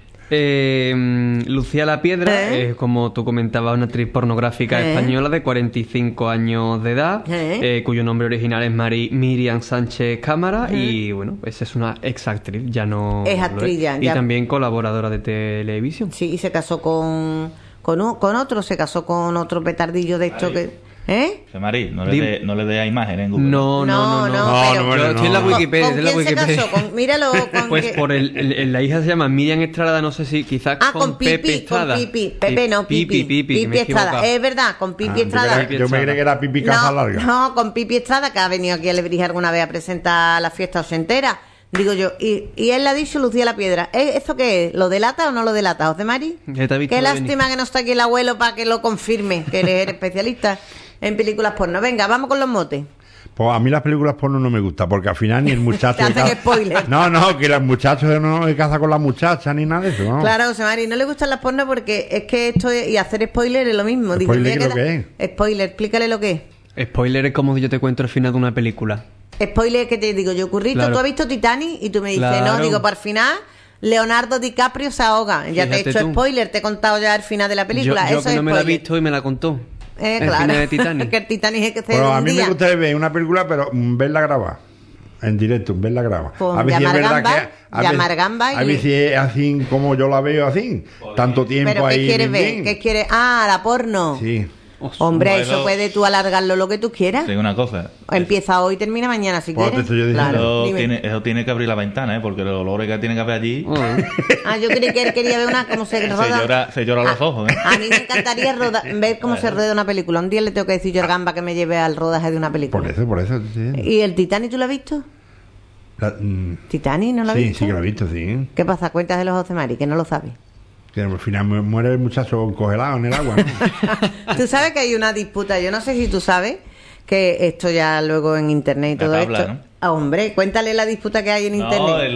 [SPEAKER 3] Lucía la Piedra es, como tú comentabas, una actriz pornográfica española de 45 años de edad, cuyo nombre original es Miriam Sánchez Cámara, y bueno, pues es una ex actriz, ya no
[SPEAKER 2] Es
[SPEAKER 3] lo
[SPEAKER 2] actriz ya.
[SPEAKER 3] Y también colaboradora de televisión.
[SPEAKER 2] Sí, y se casó con otro, se casó con otro petardillo de esto que... ¿Eh?
[SPEAKER 4] Mari, no le dé a imagen en Google.
[SPEAKER 3] No,
[SPEAKER 2] pero-
[SPEAKER 3] Yo estoy en la Wikipedia.
[SPEAKER 2] ¿Con
[SPEAKER 3] estoy en la
[SPEAKER 2] quién se
[SPEAKER 3] Wikipedia.
[SPEAKER 2] casó? Míralo. ¿Con
[SPEAKER 3] Pues
[SPEAKER 2] qué?
[SPEAKER 3] por la hija se llama Miriam Estrada, no sé si quizás
[SPEAKER 2] Con
[SPEAKER 3] Pepe Estrada.
[SPEAKER 2] con Pipi. Pepe no, Pipi.
[SPEAKER 3] que me he
[SPEAKER 2] Estrada.
[SPEAKER 3] equivocado.
[SPEAKER 2] Es verdad, con Pipi Estrada.
[SPEAKER 5] Yo me creía que era Pipi Casa Larga.
[SPEAKER 2] No, con Pipi Estrada, que ha venido aquí a Lebrija alguna vez a presentar la fiesta ochentera. Digo yo, y él le ha dicho Lucía la Piedra. ¿Esto qué es? ¿Lo delata o no lo delata, José Mari?
[SPEAKER 3] Ya te ha visto
[SPEAKER 2] Qué
[SPEAKER 3] venir.
[SPEAKER 2] lástima que no está aquí el abuelo para que lo confirme, que eres especialista en películas porno. Venga, vamos con los motes.
[SPEAKER 5] Pues a mí las películas porno no me gustan, porque al final ni el muchacho...
[SPEAKER 2] Te hacen spoiler.
[SPEAKER 5] No, que los muchachos no se casa con la muchacha ni nada de eso, ¿no?
[SPEAKER 2] Claro, José Mari, no le gustan las porno porque es que esto y hacer spoiler es lo mismo. Dice,
[SPEAKER 5] ¿Spoiler
[SPEAKER 2] mira
[SPEAKER 5] qué es lo que
[SPEAKER 2] Spoiler, explícale lo que es.
[SPEAKER 3] Spoiler es como si yo te cuento el final de una película.
[SPEAKER 2] Spoiler que te digo yo, Currito,
[SPEAKER 3] Claro.
[SPEAKER 2] tú has visto Titanic y tú me dices,
[SPEAKER 3] Claro.
[SPEAKER 2] no, digo, para el final Leonardo DiCaprio se ahoga. Ya te he
[SPEAKER 3] Fíjate
[SPEAKER 2] hecho
[SPEAKER 3] tú.
[SPEAKER 2] spoiler, te he contado ya el final de la película.
[SPEAKER 3] Yo
[SPEAKER 2] Eso
[SPEAKER 3] que
[SPEAKER 2] es
[SPEAKER 3] no me la he
[SPEAKER 2] spoiler.
[SPEAKER 3] visto y me la contó. El
[SPEAKER 2] Claro,
[SPEAKER 3] final de Titanic.
[SPEAKER 2] que el Titanic es que se
[SPEAKER 5] Pero a mí me
[SPEAKER 2] hundía.
[SPEAKER 5] gustaría ver una película, pero verla grabada. En directo, verla grabada.
[SPEAKER 2] Con
[SPEAKER 5] A ver si es
[SPEAKER 2] Yamar
[SPEAKER 5] verdad
[SPEAKER 2] Gamba,
[SPEAKER 5] que...
[SPEAKER 2] Yamar Gamba
[SPEAKER 5] A ver
[SPEAKER 2] y-
[SPEAKER 5] si es así como yo la veo así. Tanto tiempo
[SPEAKER 2] ¿Pero
[SPEAKER 5] ahí.
[SPEAKER 2] qué quieres
[SPEAKER 5] bin,
[SPEAKER 2] ver?
[SPEAKER 5] bin.
[SPEAKER 2] ¿Qué quieres? Ah, la porno.
[SPEAKER 5] Sí.
[SPEAKER 2] Hombre,
[SPEAKER 4] Bueno,
[SPEAKER 2] eso puede tú alargarlo lo que tú quieras.
[SPEAKER 4] Te digo una cosa.
[SPEAKER 2] Empieza hoy, termina mañana si
[SPEAKER 5] Pues
[SPEAKER 2] quieres.
[SPEAKER 5] te estoy yo diciendo.
[SPEAKER 2] Claro, dime.
[SPEAKER 4] Eso tiene que abrir la ventana, porque los olores que tiene que haber allí
[SPEAKER 2] Ah, yo creí que él quería ver una como se roda.
[SPEAKER 4] se llora los ojos.
[SPEAKER 2] A mí me encantaría ver cómo se rueda una película. Un día le tengo que decir yo a Gamba que me lleve al rodaje de una película.
[SPEAKER 5] Por eso. Sí,
[SPEAKER 2] ¿Y el Titanic tú lo has visto? ¿Titanic no lo has
[SPEAKER 5] sí,
[SPEAKER 2] visto?
[SPEAKER 5] sí que lo he visto, sí.
[SPEAKER 2] ¿Qué pasa? Cuentas de los José Mari, que no lo sabes.
[SPEAKER 5] Que al final muere el muchacho congelado en el agua. ¿no?
[SPEAKER 2] Tú sabes que hay una disputa, yo no sé si tú sabes, que esto ya luego en internet y
[SPEAKER 4] La
[SPEAKER 2] todo
[SPEAKER 4] tabla,
[SPEAKER 2] esto.
[SPEAKER 4] ¿no?
[SPEAKER 2] Ah, hombre, cuéntale la disputa que hay en
[SPEAKER 4] No,
[SPEAKER 2] internet.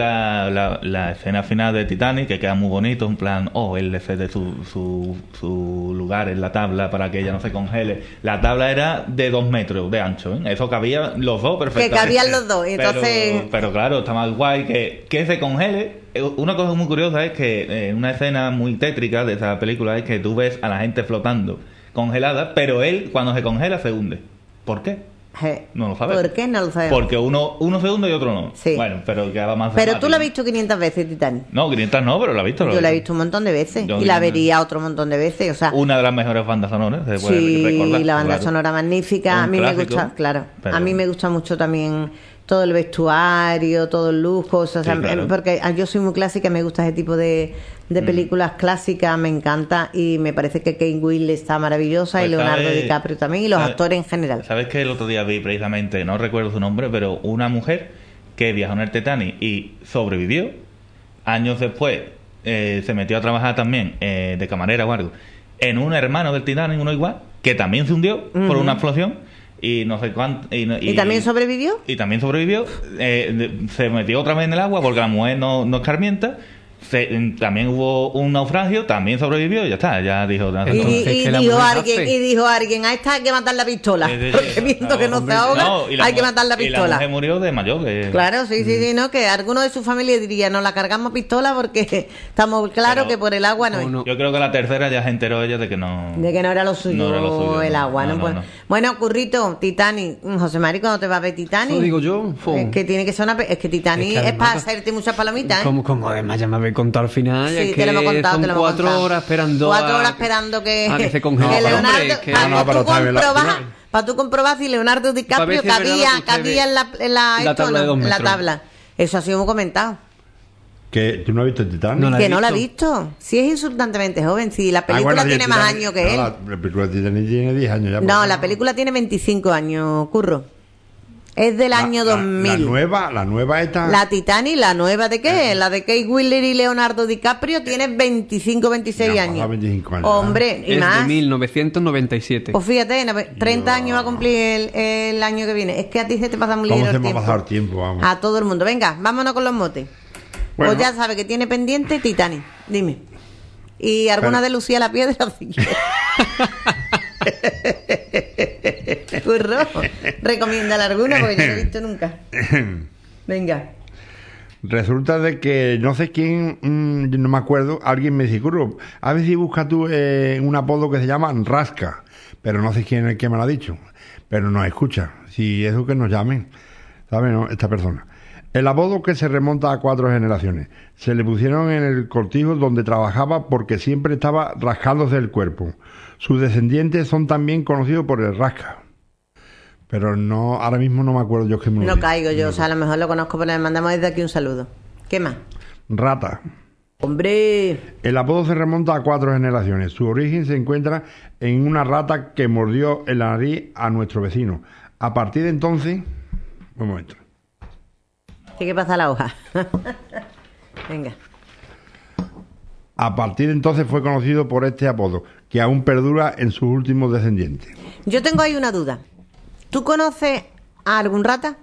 [SPEAKER 4] la escena final de Titanic, que queda muy bonito, en plan, él le cede su lugar en la tabla para que ella no se congele. La tabla era de 2 metros de ancho, ¿eh? Eso cabía los dos perfectamente.
[SPEAKER 2] Que cabían los dos, y entonces...
[SPEAKER 4] Pero claro, está más guay que se congele. Una cosa muy curiosa es que una escena muy tétrica de esa película es que tú ves a la gente flotando congelada, pero él cuando se congela se hunde. ¿Por qué? No lo sabes.
[SPEAKER 2] ¿Por qué no lo sabemos?
[SPEAKER 4] Porque uno se hunde y otro no.
[SPEAKER 2] Sí.
[SPEAKER 4] Bueno, pero quedaba más
[SPEAKER 2] Pero tú
[SPEAKER 4] dramático.
[SPEAKER 2] la has visto 500 veces, Titanic.
[SPEAKER 4] No, 500 no, pero la he visto.
[SPEAKER 2] Yo la he visto un montón de veces.
[SPEAKER 4] Yo
[SPEAKER 2] Y la
[SPEAKER 4] también.
[SPEAKER 2] vería otro montón de veces. O sea,
[SPEAKER 4] Una de las mejores bandas sonoras, se puede
[SPEAKER 2] sí,
[SPEAKER 4] recordar.
[SPEAKER 2] la banda
[SPEAKER 4] claro.
[SPEAKER 2] sonora magnífica. A
[SPEAKER 4] Un
[SPEAKER 2] mí
[SPEAKER 4] clásico,
[SPEAKER 2] me gusta, claro.
[SPEAKER 4] pero-
[SPEAKER 2] A mí me gusta mucho también todo el vestuario, todo el lujo. O sea,
[SPEAKER 4] Sí, claro.
[SPEAKER 2] porque yo soy muy clásica, me gusta ese tipo de películas clásicas, me encanta. Y me parece que Kate Winslet está maravillosa
[SPEAKER 4] Pues
[SPEAKER 2] y Leonardo
[SPEAKER 4] sabe-
[SPEAKER 2] DiCaprio también. Y los
[SPEAKER 4] sabe-
[SPEAKER 2] actores en general.
[SPEAKER 4] ¿Sabes que el otro día vi precisamente, no recuerdo su nombre, pero una mujer que viajó en el Titanic y sobrevivió? Años después se metió a trabajar también de camarera o algo en un hermano del Titanic, uno igual, que también se hundió por una explosión y no sé cuánto.
[SPEAKER 2] ¿Y también sobrevivió?
[SPEAKER 4] Y también sobrevivió. Se metió otra vez en el agua porque la mujer no escarmienta. también hubo un naufragio, también sobrevivió y ya está, ya dijo.
[SPEAKER 2] Y dijo alguien, a esta hay que matar la pistola. Porque viendo que no se ahoga, hay que matar la pistola.
[SPEAKER 4] Y la mujer murió de mayor.
[SPEAKER 2] Claro, sí, no, que alguno de su familia diría, no la cargamos pistola porque estamos claros que por el agua no es.
[SPEAKER 4] Yo creo que la tercera ya se enteró ella de que no.
[SPEAKER 2] De que no era lo suyo, el agua, ¿no? Bueno, Currito, Titanic, José Mari, ¿cuándo te va a ver Titanic?
[SPEAKER 3] Lo digo yo.
[SPEAKER 2] Es que tiene que ser es que Titanic es para hacerte muchas palomitas, ¿eh?
[SPEAKER 3] Como además ya me habéis contado al final.
[SPEAKER 2] Sí, te lo hemos contado,
[SPEAKER 3] son
[SPEAKER 2] te lo hemos
[SPEAKER 3] 4
[SPEAKER 2] contado.
[SPEAKER 3] horas esperando.
[SPEAKER 2] 4 horas esperando que
[SPEAKER 3] se congele.
[SPEAKER 2] Leonardo, para tú comprobar si Leonardo DiCaprio cabía en la tabla. Eso ha sido muy comentado.
[SPEAKER 5] ¿Que tú no has visto Titanic?
[SPEAKER 2] Que no la ha visto. Si es insultantemente joven, si la película tiene más años que él.
[SPEAKER 5] La película de Titanic tiene 10 años ya.
[SPEAKER 2] No, la película tiene 25 años, Curro. Es del año 2000.
[SPEAKER 5] La nueva esta.
[SPEAKER 2] La Titanic, la nueva de qué? La de Kate Winslet y Leonardo DiCaprio tiene 25, 26 años.
[SPEAKER 5] 25 años.
[SPEAKER 2] Hombre, y
[SPEAKER 3] es
[SPEAKER 2] más.
[SPEAKER 3] de 1997.
[SPEAKER 2] Pues fíjate, 30 años va a cumplir el año que viene. Es que a ti se te pasa muy ligero el tiempo.
[SPEAKER 5] ¿Cómo se me va a pasar tiempo? Vamos.
[SPEAKER 2] A todo el mundo. Venga, vámonos con los motes. Bueno. Pues ya sabe que tiene pendiente Titanic. Dime. Y alguna de Lucía la Piedra. Curro, recomiéndale alguna porque yo no he visto nunca. Venga.
[SPEAKER 5] Resulta de que no sé quién, no me acuerdo, alguien me dice, Curro, a ver si buscas tú un apodo que se llama Rasca, pero no sé quién es el que me lo ha dicho, pero no escucha, si eso que nos llamen, ¿sabe? ¿No? Esta persona. El apodo que se remonta a 4 generaciones. Se le pusieron en el cortijo donde trabajaba porque siempre estaba rascándose el cuerpo. Sus descendientes son también conocidos por el Rasca. Pero no, ahora mismo no me acuerdo yo qué me lo
[SPEAKER 2] No caigo yo, o sea, a lo mejor lo conozco, pero le mandamos desde aquí un saludo. ¿Qué más?
[SPEAKER 5] Rata.
[SPEAKER 2] ¡Hombre!
[SPEAKER 5] El apodo se remonta a 4 generaciones. Su origen se encuentra en una rata que mordió en la nariz a nuestro vecino. A partir de entonces... Un momento.
[SPEAKER 2] ¿Qué pasa la hoja? Venga.
[SPEAKER 5] A partir de entonces fue conocido por este apodo, que aún perdura en sus últimos descendientes.
[SPEAKER 2] Yo tengo ahí una duda. ¿Tú conoces a algún rata?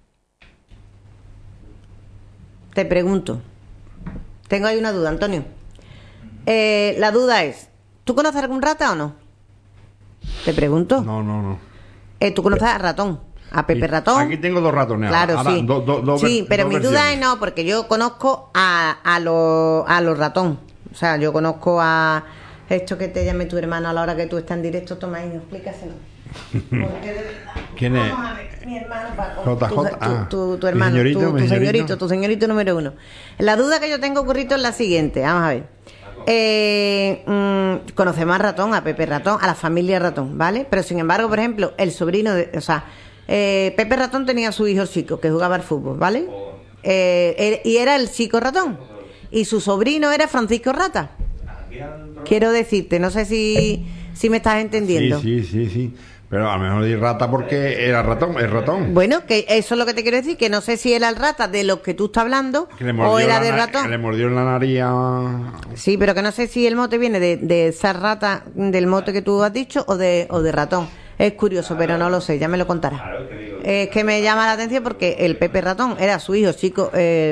[SPEAKER 2] Te pregunto. Tengo ahí una duda, Antonio. La duda es, ¿tú conoces a algún rata o no? Te pregunto.
[SPEAKER 5] No.
[SPEAKER 2] ¿Tú conoces a Ratón? A Pepe Ratón.
[SPEAKER 5] Aquí tengo 2 ratones.
[SPEAKER 2] Claro,
[SPEAKER 5] ahora,
[SPEAKER 2] sí. Sí, pero mi duda es no, porque yo conozco a los ratón. O sea, yo conozco a esto que te llame tu hermano a la hora que tú estás en directo. Toma ahí, explícaselo. Porque de verdad.
[SPEAKER 5] ¿Quién es?
[SPEAKER 2] Vamos a ver, mi hermano Paco.
[SPEAKER 5] JJ.
[SPEAKER 2] Tu hermano, tu señorito número 1. La duda que yo tengo, Currito, es la siguiente. Vamos a ver. Conocemos a Ratón, a Pepe Ratón, a la familia Ratón, ¿vale? Pero sin embargo, por ejemplo, el sobrino Pepe Ratón tenía a su hijo chico que jugaba al fútbol, ¿vale? Y era el chico ratón. Y su sobrino era Francisco Rata. Quiero decirte, no sé si me estás entendiendo.
[SPEAKER 5] Sí. Pero a lo mejor di rata porque era ratón, es ratón.
[SPEAKER 2] Bueno, que eso es lo que te quiero decir, que no sé si era el rata de los que tú estás hablando o era de ratón.
[SPEAKER 5] Que le mordió en la nariz
[SPEAKER 2] Sí, pero que no sé si el mote viene de esa rata, del mote que tú has dicho, o de ratón. Es curioso, pero no lo sé, ya me lo contarás. Es que me llama la atención porque el Pepe Ratón era su hijo Chico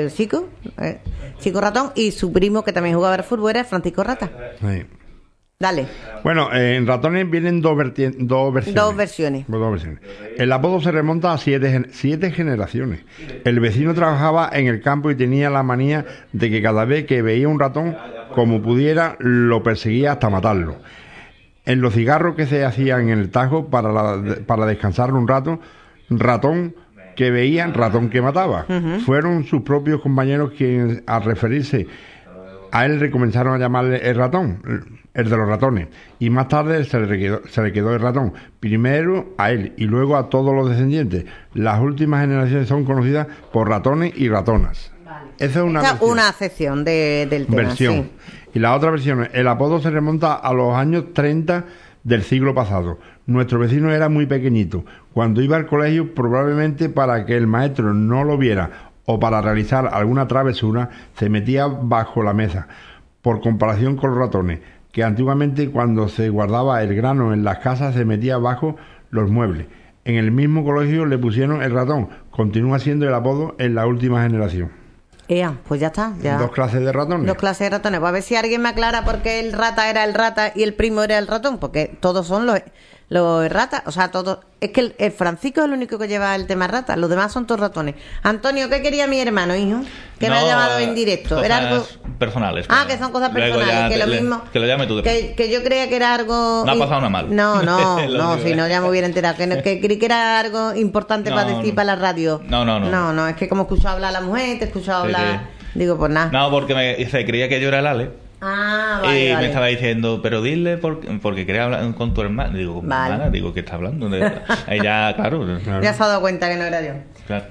[SPEAKER 2] Ratón, y su primo que también jugaba al fútbol era Francisco Rata.
[SPEAKER 5] Sí.
[SPEAKER 2] Dale.
[SPEAKER 5] Bueno, en ratones vienen dos versiones. El apodo se remonta a 7 generaciones. El vecino trabajaba en el campo y tenía la manía de que cada vez que veía un ratón, como pudiera, lo perseguía hasta matarlo. En los cigarros que se hacían en el tajo para descansar un rato, ratón que veían, ratón que mataba. Fueron sus propios compañeros quienes, al referirse a él, comenzaron a llamarle el ratón, el de los ratones, y más tarde se le quedó el ratón, primero a él y luego a todos los descendientes. Las últimas generaciones son conocidas por ratones y ratonas. Vale. Esa es
[SPEAKER 2] una acepción del tema.
[SPEAKER 5] Versión.
[SPEAKER 2] Sí.
[SPEAKER 5] Y la otra versión, el apodo se remonta a los años 30 del siglo pasado. Nuestro vecino era muy pequeñito. Cuando iba al colegio, probablemente para que el maestro no lo viera o para realizar alguna travesura, se metía bajo la mesa. Por comparación con los ratones, que antiguamente cuando se guardaba el grano en las casas se metía bajo los muebles. En el mismo colegio le pusieron el ratón. Continúa siendo el apodo en la última generación.
[SPEAKER 2] Ea, pues ya está. Ya.
[SPEAKER 5] 2 clases de ratones.
[SPEAKER 2] 2 clases de ratones. Pues a ver si alguien me aclara por qué el rata era el rata y el primo era el ratón, porque todos son los ratas, o sea, todos. Es que el Francisco es el único que lleva el tema rata, los demás son todos ratones. Antonio, ¿qué quería mi hermano, hijo? Que me ha llamado en directo. Era algo
[SPEAKER 4] personales.
[SPEAKER 2] Ah, que son cosas personales, que lo mismo.
[SPEAKER 4] Que lo llame tú después.
[SPEAKER 2] Que yo creía que era algo.
[SPEAKER 4] No ha pasado nada mal.
[SPEAKER 2] No, si no ya me hubiera enterado. Que creí que era algo importante para decir para la radio. No, es que como he escuchado hablar a la mujer, te he escuchado hablar. Sí. Digo, pues nada.
[SPEAKER 4] No, porque se creía que yo era el Ale.
[SPEAKER 2] Ah, vale,
[SPEAKER 4] y
[SPEAKER 2] vale.
[SPEAKER 4] me estaba diciendo, pero dile porque quería hablar con tu hermana. Digo,
[SPEAKER 2] vale.
[SPEAKER 4] hermana, digo, ¿qué está hablando? Ella, claro.
[SPEAKER 2] Ya se ha dado cuenta que no era yo.
[SPEAKER 4] Claro.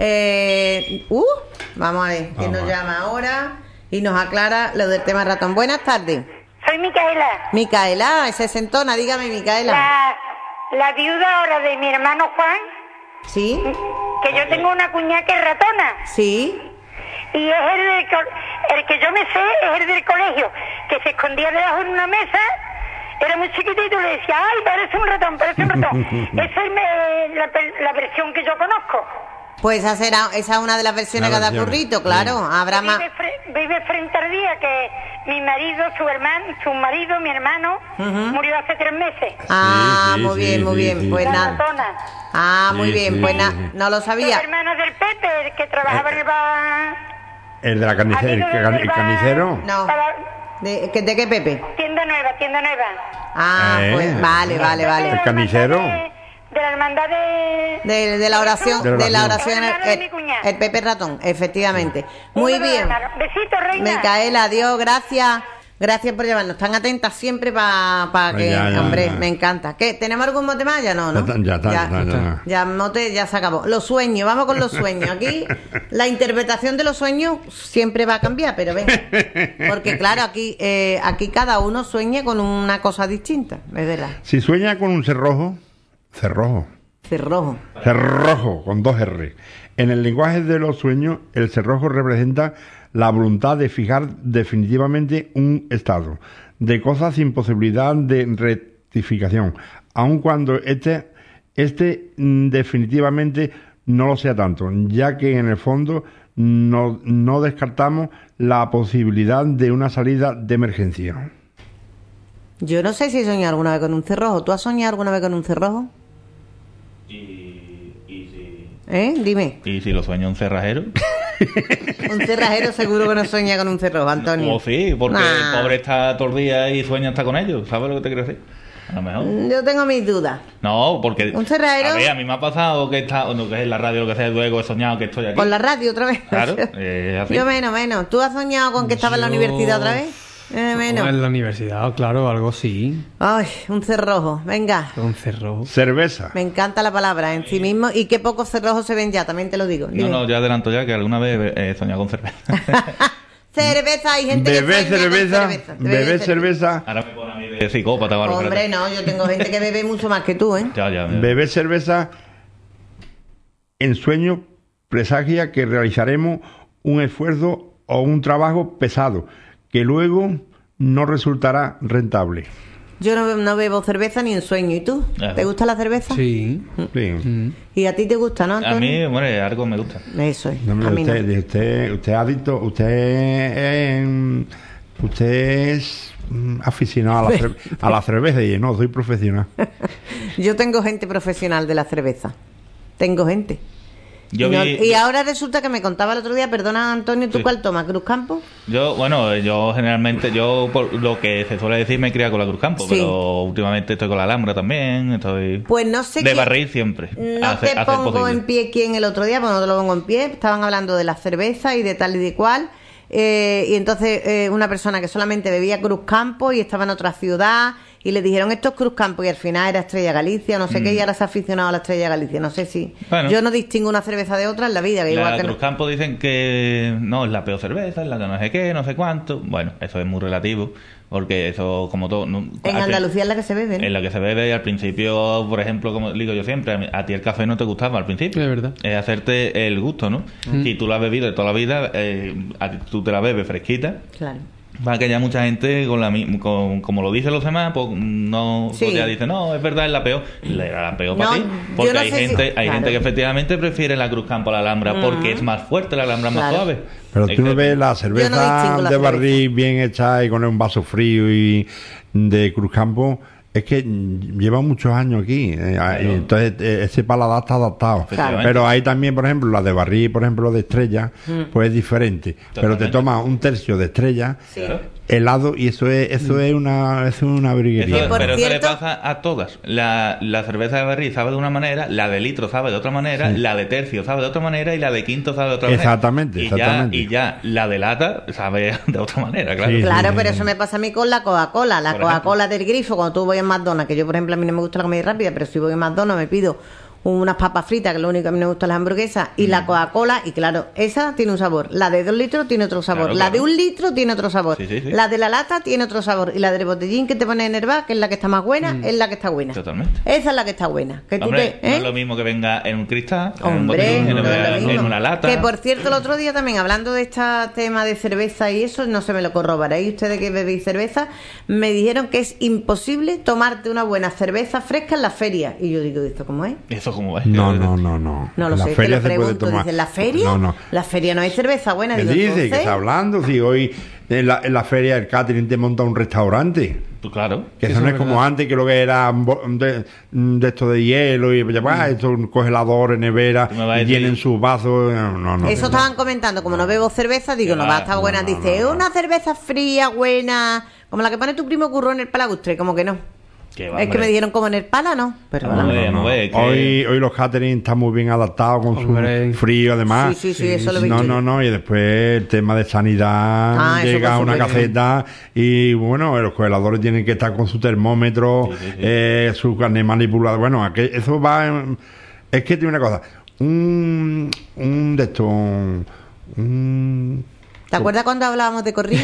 [SPEAKER 2] Vamos a ver quién nos llama ahora y nos aclara lo del tema ratón. Buenas tardes.
[SPEAKER 6] Soy Micaela.
[SPEAKER 2] Micaela, es sesentona, dígame, Micaela.
[SPEAKER 6] La viuda ahora de mi hermano Juan.
[SPEAKER 2] Sí.
[SPEAKER 6] Que yo tengo una cuñada que es ratona.
[SPEAKER 2] Sí.
[SPEAKER 6] Y es el que yo me sé, es el del colegio, que se escondía debajo de una mesa, era muy chiquitito y le decía, ay, parece un ratón. Esa es la versión que yo conozco.
[SPEAKER 2] Pues esa es una de las versiones que da Currito, claro. Sí. Habrá más.
[SPEAKER 6] Vive frente al día que mi marido, su marido, mi hermano, murió hace 3 meses.
[SPEAKER 2] Ah, sí, muy bien. Pues nada.
[SPEAKER 6] Ratona.
[SPEAKER 2] Ah, muy bien, pues nada, no lo sabía.
[SPEAKER 6] Los hermanos del Pepe, el que trabajaba en el bar.
[SPEAKER 5] ¿El de la carnicero? ¿El carnicero?
[SPEAKER 2] No. ¿De qué Pepe?
[SPEAKER 6] Tienda nueva.
[SPEAKER 2] Ah, pues vale.
[SPEAKER 5] ¿El carnicero?
[SPEAKER 6] De la hermandad
[SPEAKER 2] de la oración. De la oración el Pepe Ratón, efectivamente. Muy bien.
[SPEAKER 6] Besitos, reina.
[SPEAKER 2] Micaela, adiós, gracias. Gracias por llevarnos tan atentas siempre para que, hombre, me encanta. ¿Qué? ¿Tenemos algún mote más? Ya no.
[SPEAKER 5] Ya está.
[SPEAKER 2] Ya mote, ya se acabó. Los sueños, vamos con los sueños. Aquí la interpretación de los sueños siempre va a cambiar, pero venga. Porque claro, aquí cada uno sueña con una cosa distinta, es verdad.
[SPEAKER 5] Si sueña con un cerrojo, con 2 R. En el lenguaje de los sueños, el cerrojo representa la voluntad de fijar definitivamente un estado de cosas sin posibilidad de rectificación, aun cuando este definitivamente no lo sea tanto, ya que en el fondo no descartamos la posibilidad de una salida de emergencia.
[SPEAKER 2] Yo no sé si he soñado alguna vez con un cerrojo. ¿Tú has soñado alguna vez con un cerrojo? Dime.
[SPEAKER 4] ¿Y si lo sueña un cerrajero?
[SPEAKER 2] Un cerrajero seguro que no sueña con un cerrojo, Antonio.
[SPEAKER 4] O sí, porque el pobre está todo el día y sueña hasta con ellos. ¿Sabes lo que te quiero decir? A lo mejor.
[SPEAKER 2] Yo tengo mis dudas.
[SPEAKER 4] No, porque...
[SPEAKER 2] ¿Un cerrajero?
[SPEAKER 4] A mí me ha pasado que que es en la radio, lo que sea, luego he soñado que estoy aquí.
[SPEAKER 2] ¿Con la radio otra vez?
[SPEAKER 4] Claro, así.
[SPEAKER 2] Yo menos. ¿Tú has soñado con que estaba en la universidad otra vez? Menos.
[SPEAKER 3] En la universidad, claro, algo sí.
[SPEAKER 2] Ay, un cerrojo, venga.
[SPEAKER 3] Un cerrojo.
[SPEAKER 5] Cerveza.
[SPEAKER 2] Me encanta la palabra en sí mismo y qué pocos cerrojos se ven ya, también te lo digo.
[SPEAKER 4] No, yo adelanto ya que alguna vez he soñado con cerveza.
[SPEAKER 2] Cerveza, hay gente que sueña
[SPEAKER 5] bebé cerveza.
[SPEAKER 4] Ahora me pone a mí de psicópata o algo.
[SPEAKER 2] Hombre, no, yo tengo gente que bebe mucho más que tú, ¿eh?
[SPEAKER 4] Ya.
[SPEAKER 5] Beber cerveza en sueño presagia que realizaremos un esfuerzo o un trabajo pesado que luego no resultará rentable.
[SPEAKER 2] Yo no bebo cerveza ni en sueño. ¿Y tú? ¿Te gusta la cerveza?
[SPEAKER 3] Sí.
[SPEAKER 2] ¿Y a ti te gusta, no, Antonio?
[SPEAKER 4] A mí, bueno, algo me gusta.
[SPEAKER 2] Eso es.
[SPEAKER 5] No,
[SPEAKER 2] a mí
[SPEAKER 5] usted es adicto, usted es aficionado a la cerveza y no, soy profesional.
[SPEAKER 2] Yo tengo gente profesional de la cerveza. Tengo gente. Y ahora resulta que me contaba el otro día, perdona Antonio, ¿tú cuál tomas? ¿Cruzcampo?
[SPEAKER 4] Yo generalmente, por lo que se suele decir, me he criado con la Cruzcampo, pero últimamente estoy con la Alhambra también,
[SPEAKER 2] pues no sé
[SPEAKER 4] de barril siempre.
[SPEAKER 2] No te pongo en pie quién el otro día, pues no te lo pongo en pie, estaban hablando de la cerveza y de tal y de cual, y entonces una persona que solamente bebía Cruzcampo y estaba en otra ciudad y le dijeron esto es Cruzcampo y al final era Estrella Galicia, no sé qué, y ahora se ha aficionado a la Estrella Galicia, no sé si... Bueno, yo no distingo una cerveza de otra en la vida. Que
[SPEAKER 4] la
[SPEAKER 2] igual que
[SPEAKER 4] Cruzcampo dicen que no, es la peor cerveza, es la que no sé qué, no sé cuánto. Bueno, eso es muy relativo, porque eso como todo...
[SPEAKER 2] En Andalucía es la que se bebe, ¿no?
[SPEAKER 4] Es la que se bebe y al principio, por ejemplo, como digo yo siempre, a ti el café no te gustaba al principio.
[SPEAKER 3] Es verdad.
[SPEAKER 4] Es hacerte el gusto, ¿no? Si tú lo has bebido de toda la vida, tú te la bebes fresquita.
[SPEAKER 2] Claro.
[SPEAKER 4] Para que haya mucha gente como lo dicen los demás, pues no
[SPEAKER 2] Sí.
[SPEAKER 4] pues ya dice, no, es verdad, es la peor. Era la peor
[SPEAKER 2] No,
[SPEAKER 4] para ti.
[SPEAKER 2] yo
[SPEAKER 4] Porque
[SPEAKER 2] no
[SPEAKER 4] hay
[SPEAKER 2] sé si-
[SPEAKER 4] gente, hay
[SPEAKER 2] claro.
[SPEAKER 4] gente que efectivamente prefiere la Cruz Campo a la Alhambra porque es más fuerte, la Alhambra es más
[SPEAKER 2] Claro.
[SPEAKER 4] suave.
[SPEAKER 5] Pero
[SPEAKER 4] Es
[SPEAKER 5] tú no
[SPEAKER 4] que-
[SPEAKER 5] ves la
[SPEAKER 2] Yo no
[SPEAKER 5] cerveza
[SPEAKER 2] distingo la
[SPEAKER 5] de
[SPEAKER 2] cerveza.
[SPEAKER 5] barril bien hecha y con un vaso frío y de Cruzcampo. Es que lleva muchos años aquí, entonces ese paladar está adaptado.
[SPEAKER 2] Claro.
[SPEAKER 5] Pero hay también, por ejemplo, la de barril, por ejemplo, de Estrella, pues es diferente. Pero te
[SPEAKER 4] Totalmente.
[SPEAKER 5] tomas un tercio de Estrella,
[SPEAKER 2] Sí.
[SPEAKER 5] helado, y eso es una briguería.
[SPEAKER 2] Que por
[SPEAKER 4] Pero eso le
[SPEAKER 2] cierto-
[SPEAKER 4] pasa a todas. La cerveza de barril sabe de una manera, la de litro sabe de otra manera, la de tercio sabe de otra manera y la de quinto sabe de otra
[SPEAKER 5] Exactamente,
[SPEAKER 4] manera.
[SPEAKER 5] exactamente.
[SPEAKER 4] Y ya la de lata sabe de otra manera, claro.
[SPEAKER 5] Sí.
[SPEAKER 2] Claro, pero eso me pasa a mí con la Coca-Cola. La
[SPEAKER 4] Por
[SPEAKER 2] Coca-Cola del grifo, cuando tú voy en McDonald's, que yo, por ejemplo, a mí no me gusta la comida rápida, pero si voy en McDonald's me pido unas papas fritas, que es lo único que a mí me gusta las hamburguesas, y la Coca-Cola, y claro, esa tiene un sabor. La de 2 litros tiene otro sabor.
[SPEAKER 4] Claro,
[SPEAKER 2] La de
[SPEAKER 4] claro.
[SPEAKER 2] 1 litro tiene otro sabor.
[SPEAKER 4] Sí, sí, sí.
[SPEAKER 2] La de la lata tiene otro sabor. Y la del botellín que te pones en el bar, que es la que está más buena, es la que está buena.
[SPEAKER 4] Totalmente.
[SPEAKER 2] Esa es la que está buena. Que tú
[SPEAKER 4] Hombre,
[SPEAKER 2] te,
[SPEAKER 4] no es lo mismo que venga en un cristal, en un
[SPEAKER 2] Hombre,
[SPEAKER 4] botellín, que
[SPEAKER 2] no
[SPEAKER 4] venga
[SPEAKER 2] es lo
[SPEAKER 4] en
[SPEAKER 2] mismo.
[SPEAKER 4] una lata.
[SPEAKER 2] Que por cierto, el otro día también, hablando de este tema de cerveza y eso, no se me lo corroboraréis ustedes que bebéis cerveza, me dijeron que es imposible tomarte una buena cerveza fresca en la feria. Y yo digo, ¿esto cómo es?
[SPEAKER 4] Eso como es.
[SPEAKER 5] No.
[SPEAKER 2] No lo
[SPEAKER 5] En la
[SPEAKER 2] sé, te
[SPEAKER 5] feria
[SPEAKER 2] lo
[SPEAKER 5] se puede
[SPEAKER 2] pregunto.
[SPEAKER 5] tomar.
[SPEAKER 2] Dicen, ¿la feria?
[SPEAKER 5] No.
[SPEAKER 2] La feria no hay cerveza buena.
[SPEAKER 5] ¿Qué
[SPEAKER 2] Digo,
[SPEAKER 5] dice?
[SPEAKER 2] entonces,
[SPEAKER 5] ¿Qué está hablando? Si hoy en la feria el catering te monta un restaurante.
[SPEAKER 4] Pues claro.
[SPEAKER 5] Que
[SPEAKER 3] Sí,
[SPEAKER 5] eso
[SPEAKER 3] eso
[SPEAKER 5] no
[SPEAKER 3] es
[SPEAKER 5] es como
[SPEAKER 3] verdad.
[SPEAKER 5] antes, que lo que era de esto de hielo y estos congeladores, nevera,
[SPEAKER 4] Tú me vas a
[SPEAKER 5] y
[SPEAKER 4] decir-
[SPEAKER 5] tienen sus vasos. No.
[SPEAKER 2] eso estaban comentando, como no bebo cerveza, digo,
[SPEAKER 4] Que
[SPEAKER 2] no
[SPEAKER 4] va,
[SPEAKER 2] va a estar buena.
[SPEAKER 5] no,
[SPEAKER 2] Dice, es
[SPEAKER 5] no.
[SPEAKER 2] una cerveza fría, buena, como la que pone tu primo Curro en el Palagustre, como que no.
[SPEAKER 4] Que va,
[SPEAKER 2] Es que
[SPEAKER 4] hombre.
[SPEAKER 2] me dijeron como en el Pala, ¿no? Pero
[SPEAKER 4] No,
[SPEAKER 2] bueno.
[SPEAKER 4] Vamos a ver, que-
[SPEAKER 5] Hoy los catering están muy bien adaptados con
[SPEAKER 3] Hombre.
[SPEAKER 5] su frío, además.
[SPEAKER 2] Sí, eso lo he visto.
[SPEAKER 5] No. Y después el tema de sanidad,
[SPEAKER 2] Ah, eso
[SPEAKER 5] llega a
[SPEAKER 2] por
[SPEAKER 5] una
[SPEAKER 2] supuesto.
[SPEAKER 5] caseta y bueno, los congeladores tienen que estar con su termómetro, su carne manipulada. Bueno, eso va. Es que tiene una cosa. Un de estos.
[SPEAKER 2] ¿Te acuerdas cuando hablábamos de corrido?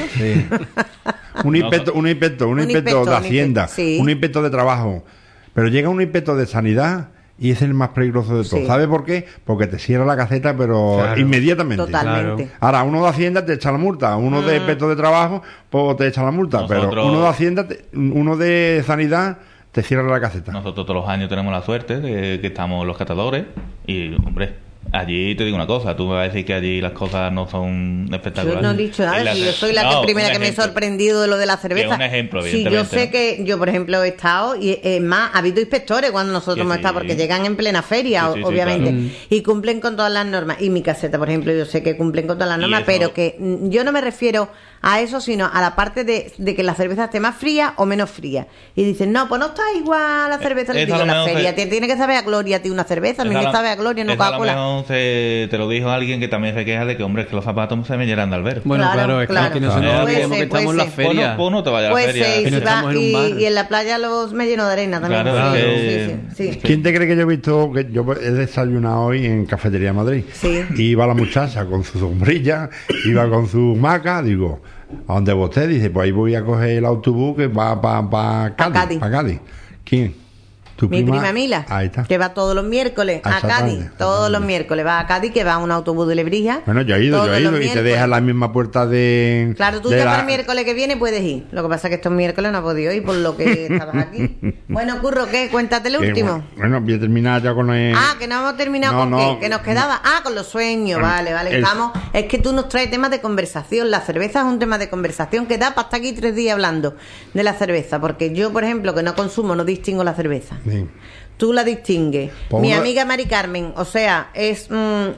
[SPEAKER 5] Un inspector de Hacienda,
[SPEAKER 2] sí.
[SPEAKER 5] un inspector de trabajo. Pero llega un inspector de sanidad y es el más peligroso de todos.
[SPEAKER 2] Sí.
[SPEAKER 5] ¿Sabe por qué? Porque te cierra la caseta, pero
[SPEAKER 3] Claro.
[SPEAKER 5] inmediatamente.
[SPEAKER 2] Totalmente.
[SPEAKER 3] Claro.
[SPEAKER 5] Ahora, uno de Hacienda te echa la multa, uno de inspector de trabajo, pues te echa la multa.
[SPEAKER 4] Nosotros-
[SPEAKER 5] Pero uno de Hacienda, uno de sanidad, te cierra la caseta.
[SPEAKER 4] Nosotros todos los años tenemos la suerte de que estamos los catadores y, hombre, allí te digo una cosa, tú me vas a decir que allí las cosas no son espectaculares.
[SPEAKER 2] Yo no he dicho nada,
[SPEAKER 4] En la
[SPEAKER 2] si yo
[SPEAKER 4] cer-
[SPEAKER 2] soy la
[SPEAKER 4] No,
[SPEAKER 2] primera
[SPEAKER 4] un
[SPEAKER 2] que me he
[SPEAKER 4] ejemplo.
[SPEAKER 2] sorprendido de lo de la cerveza.
[SPEAKER 4] Que un ejemplo,
[SPEAKER 2] Sí, yo
[SPEAKER 4] evidentemente,
[SPEAKER 2] sé
[SPEAKER 4] ¿no?
[SPEAKER 2] que yo, por ejemplo, he estado, y es más, ha habido inspectores cuando nosotros
[SPEAKER 4] Que
[SPEAKER 2] hemos
[SPEAKER 4] sí.
[SPEAKER 2] estado, porque llegan en plena feria,
[SPEAKER 4] Sí, sí,
[SPEAKER 2] obviamente,
[SPEAKER 4] claro.
[SPEAKER 2] y cumplen con todas las normas. Y mi caseta, por ejemplo, yo sé que cumplen con todas las
[SPEAKER 4] Y
[SPEAKER 2] normas,
[SPEAKER 4] eso-
[SPEAKER 2] pero que yo no me refiero a eso, sino a la parte de que la cerveza esté más fría o menos fría. Y dicen, no, pues no está igual la cerveza. Le
[SPEAKER 4] Eso
[SPEAKER 2] digo,
[SPEAKER 4] a lo
[SPEAKER 2] la
[SPEAKER 4] mejor
[SPEAKER 2] feria
[SPEAKER 4] se-
[SPEAKER 2] te tiene que saber a gloria a ti una cerveza, a mí
[SPEAKER 4] Eso
[SPEAKER 2] me
[SPEAKER 4] a lo-
[SPEAKER 2] sabe a gloria, no
[SPEAKER 4] eso a lo
[SPEAKER 2] Coca-Cola.
[SPEAKER 4] mejor te lo dijo alguien que también se queja de que, hombre, es que los zapatos se me llenan de albergue.
[SPEAKER 3] Bueno,
[SPEAKER 2] Claro,
[SPEAKER 3] claro, es
[SPEAKER 2] claro.
[SPEAKER 3] que aquí no se
[SPEAKER 4] Puede
[SPEAKER 3] nos olvide
[SPEAKER 2] ser,
[SPEAKER 3] que estamos en la
[SPEAKER 2] puede ser.
[SPEAKER 3] feria.
[SPEAKER 4] Pues no te vayas a la
[SPEAKER 2] Pues
[SPEAKER 4] feria.
[SPEAKER 2] sí,
[SPEAKER 3] Que no
[SPEAKER 2] sí,
[SPEAKER 3] estamos en un bar.
[SPEAKER 2] y en la playa los me lleno de arena también.
[SPEAKER 4] Claro,
[SPEAKER 2] sí,
[SPEAKER 4] que-
[SPEAKER 2] sí, sí.
[SPEAKER 5] ¿Quién te cree que yo he visto? Que yo he desayunado hoy en Cafetería Madrid.
[SPEAKER 2] Sí.
[SPEAKER 5] Y iba la muchacha con su sombrilla, iba con su maca, digo, ¿a dónde va usted? Dice, pues ahí voy a coger el autobús que va para
[SPEAKER 2] Cádiz.
[SPEAKER 5] Cádiz. ¿Quién? ¿Tu
[SPEAKER 2] Mi prima Mila,
[SPEAKER 5] Ahí está.
[SPEAKER 2] que va todos los miércoles a
[SPEAKER 5] Exactamente,
[SPEAKER 2] Cádiz, todos los miércoles va a Cádiz, que va a un autobús de Lebrija.
[SPEAKER 5] Bueno, yo he ido,
[SPEAKER 2] todos los
[SPEAKER 5] y te
[SPEAKER 2] miércoles.
[SPEAKER 5] deja en la misma puerta de...
[SPEAKER 2] Claro, tú
[SPEAKER 5] de
[SPEAKER 2] ya
[SPEAKER 5] la-
[SPEAKER 2] para el miércoles que viene puedes ir. Lo que pasa es que estos miércoles no has podido ir por lo que estabas aquí. Bueno, Curro, ¿qué? Cuéntate el último.
[SPEAKER 5] Bueno, voy a terminar ya con el...
[SPEAKER 2] Ah, que no hemos terminado
[SPEAKER 5] No,
[SPEAKER 2] con
[SPEAKER 5] no.
[SPEAKER 2] qué, que nos quedaba. Ah, con los sueños,
[SPEAKER 5] Bueno,
[SPEAKER 2] vale.
[SPEAKER 5] el-
[SPEAKER 2] Estamos. Es que tú nos traes temas de conversación. La cerveza es un tema de conversación que da para estar aquí 3 días hablando de la cerveza. Porque yo, por ejemplo, que no consumo, no distingo la cerveza.
[SPEAKER 5] Sí.
[SPEAKER 2] Tú la distingues.
[SPEAKER 5] Pues
[SPEAKER 2] Mi
[SPEAKER 5] una-
[SPEAKER 2] amiga Mari Carmen, o sea, es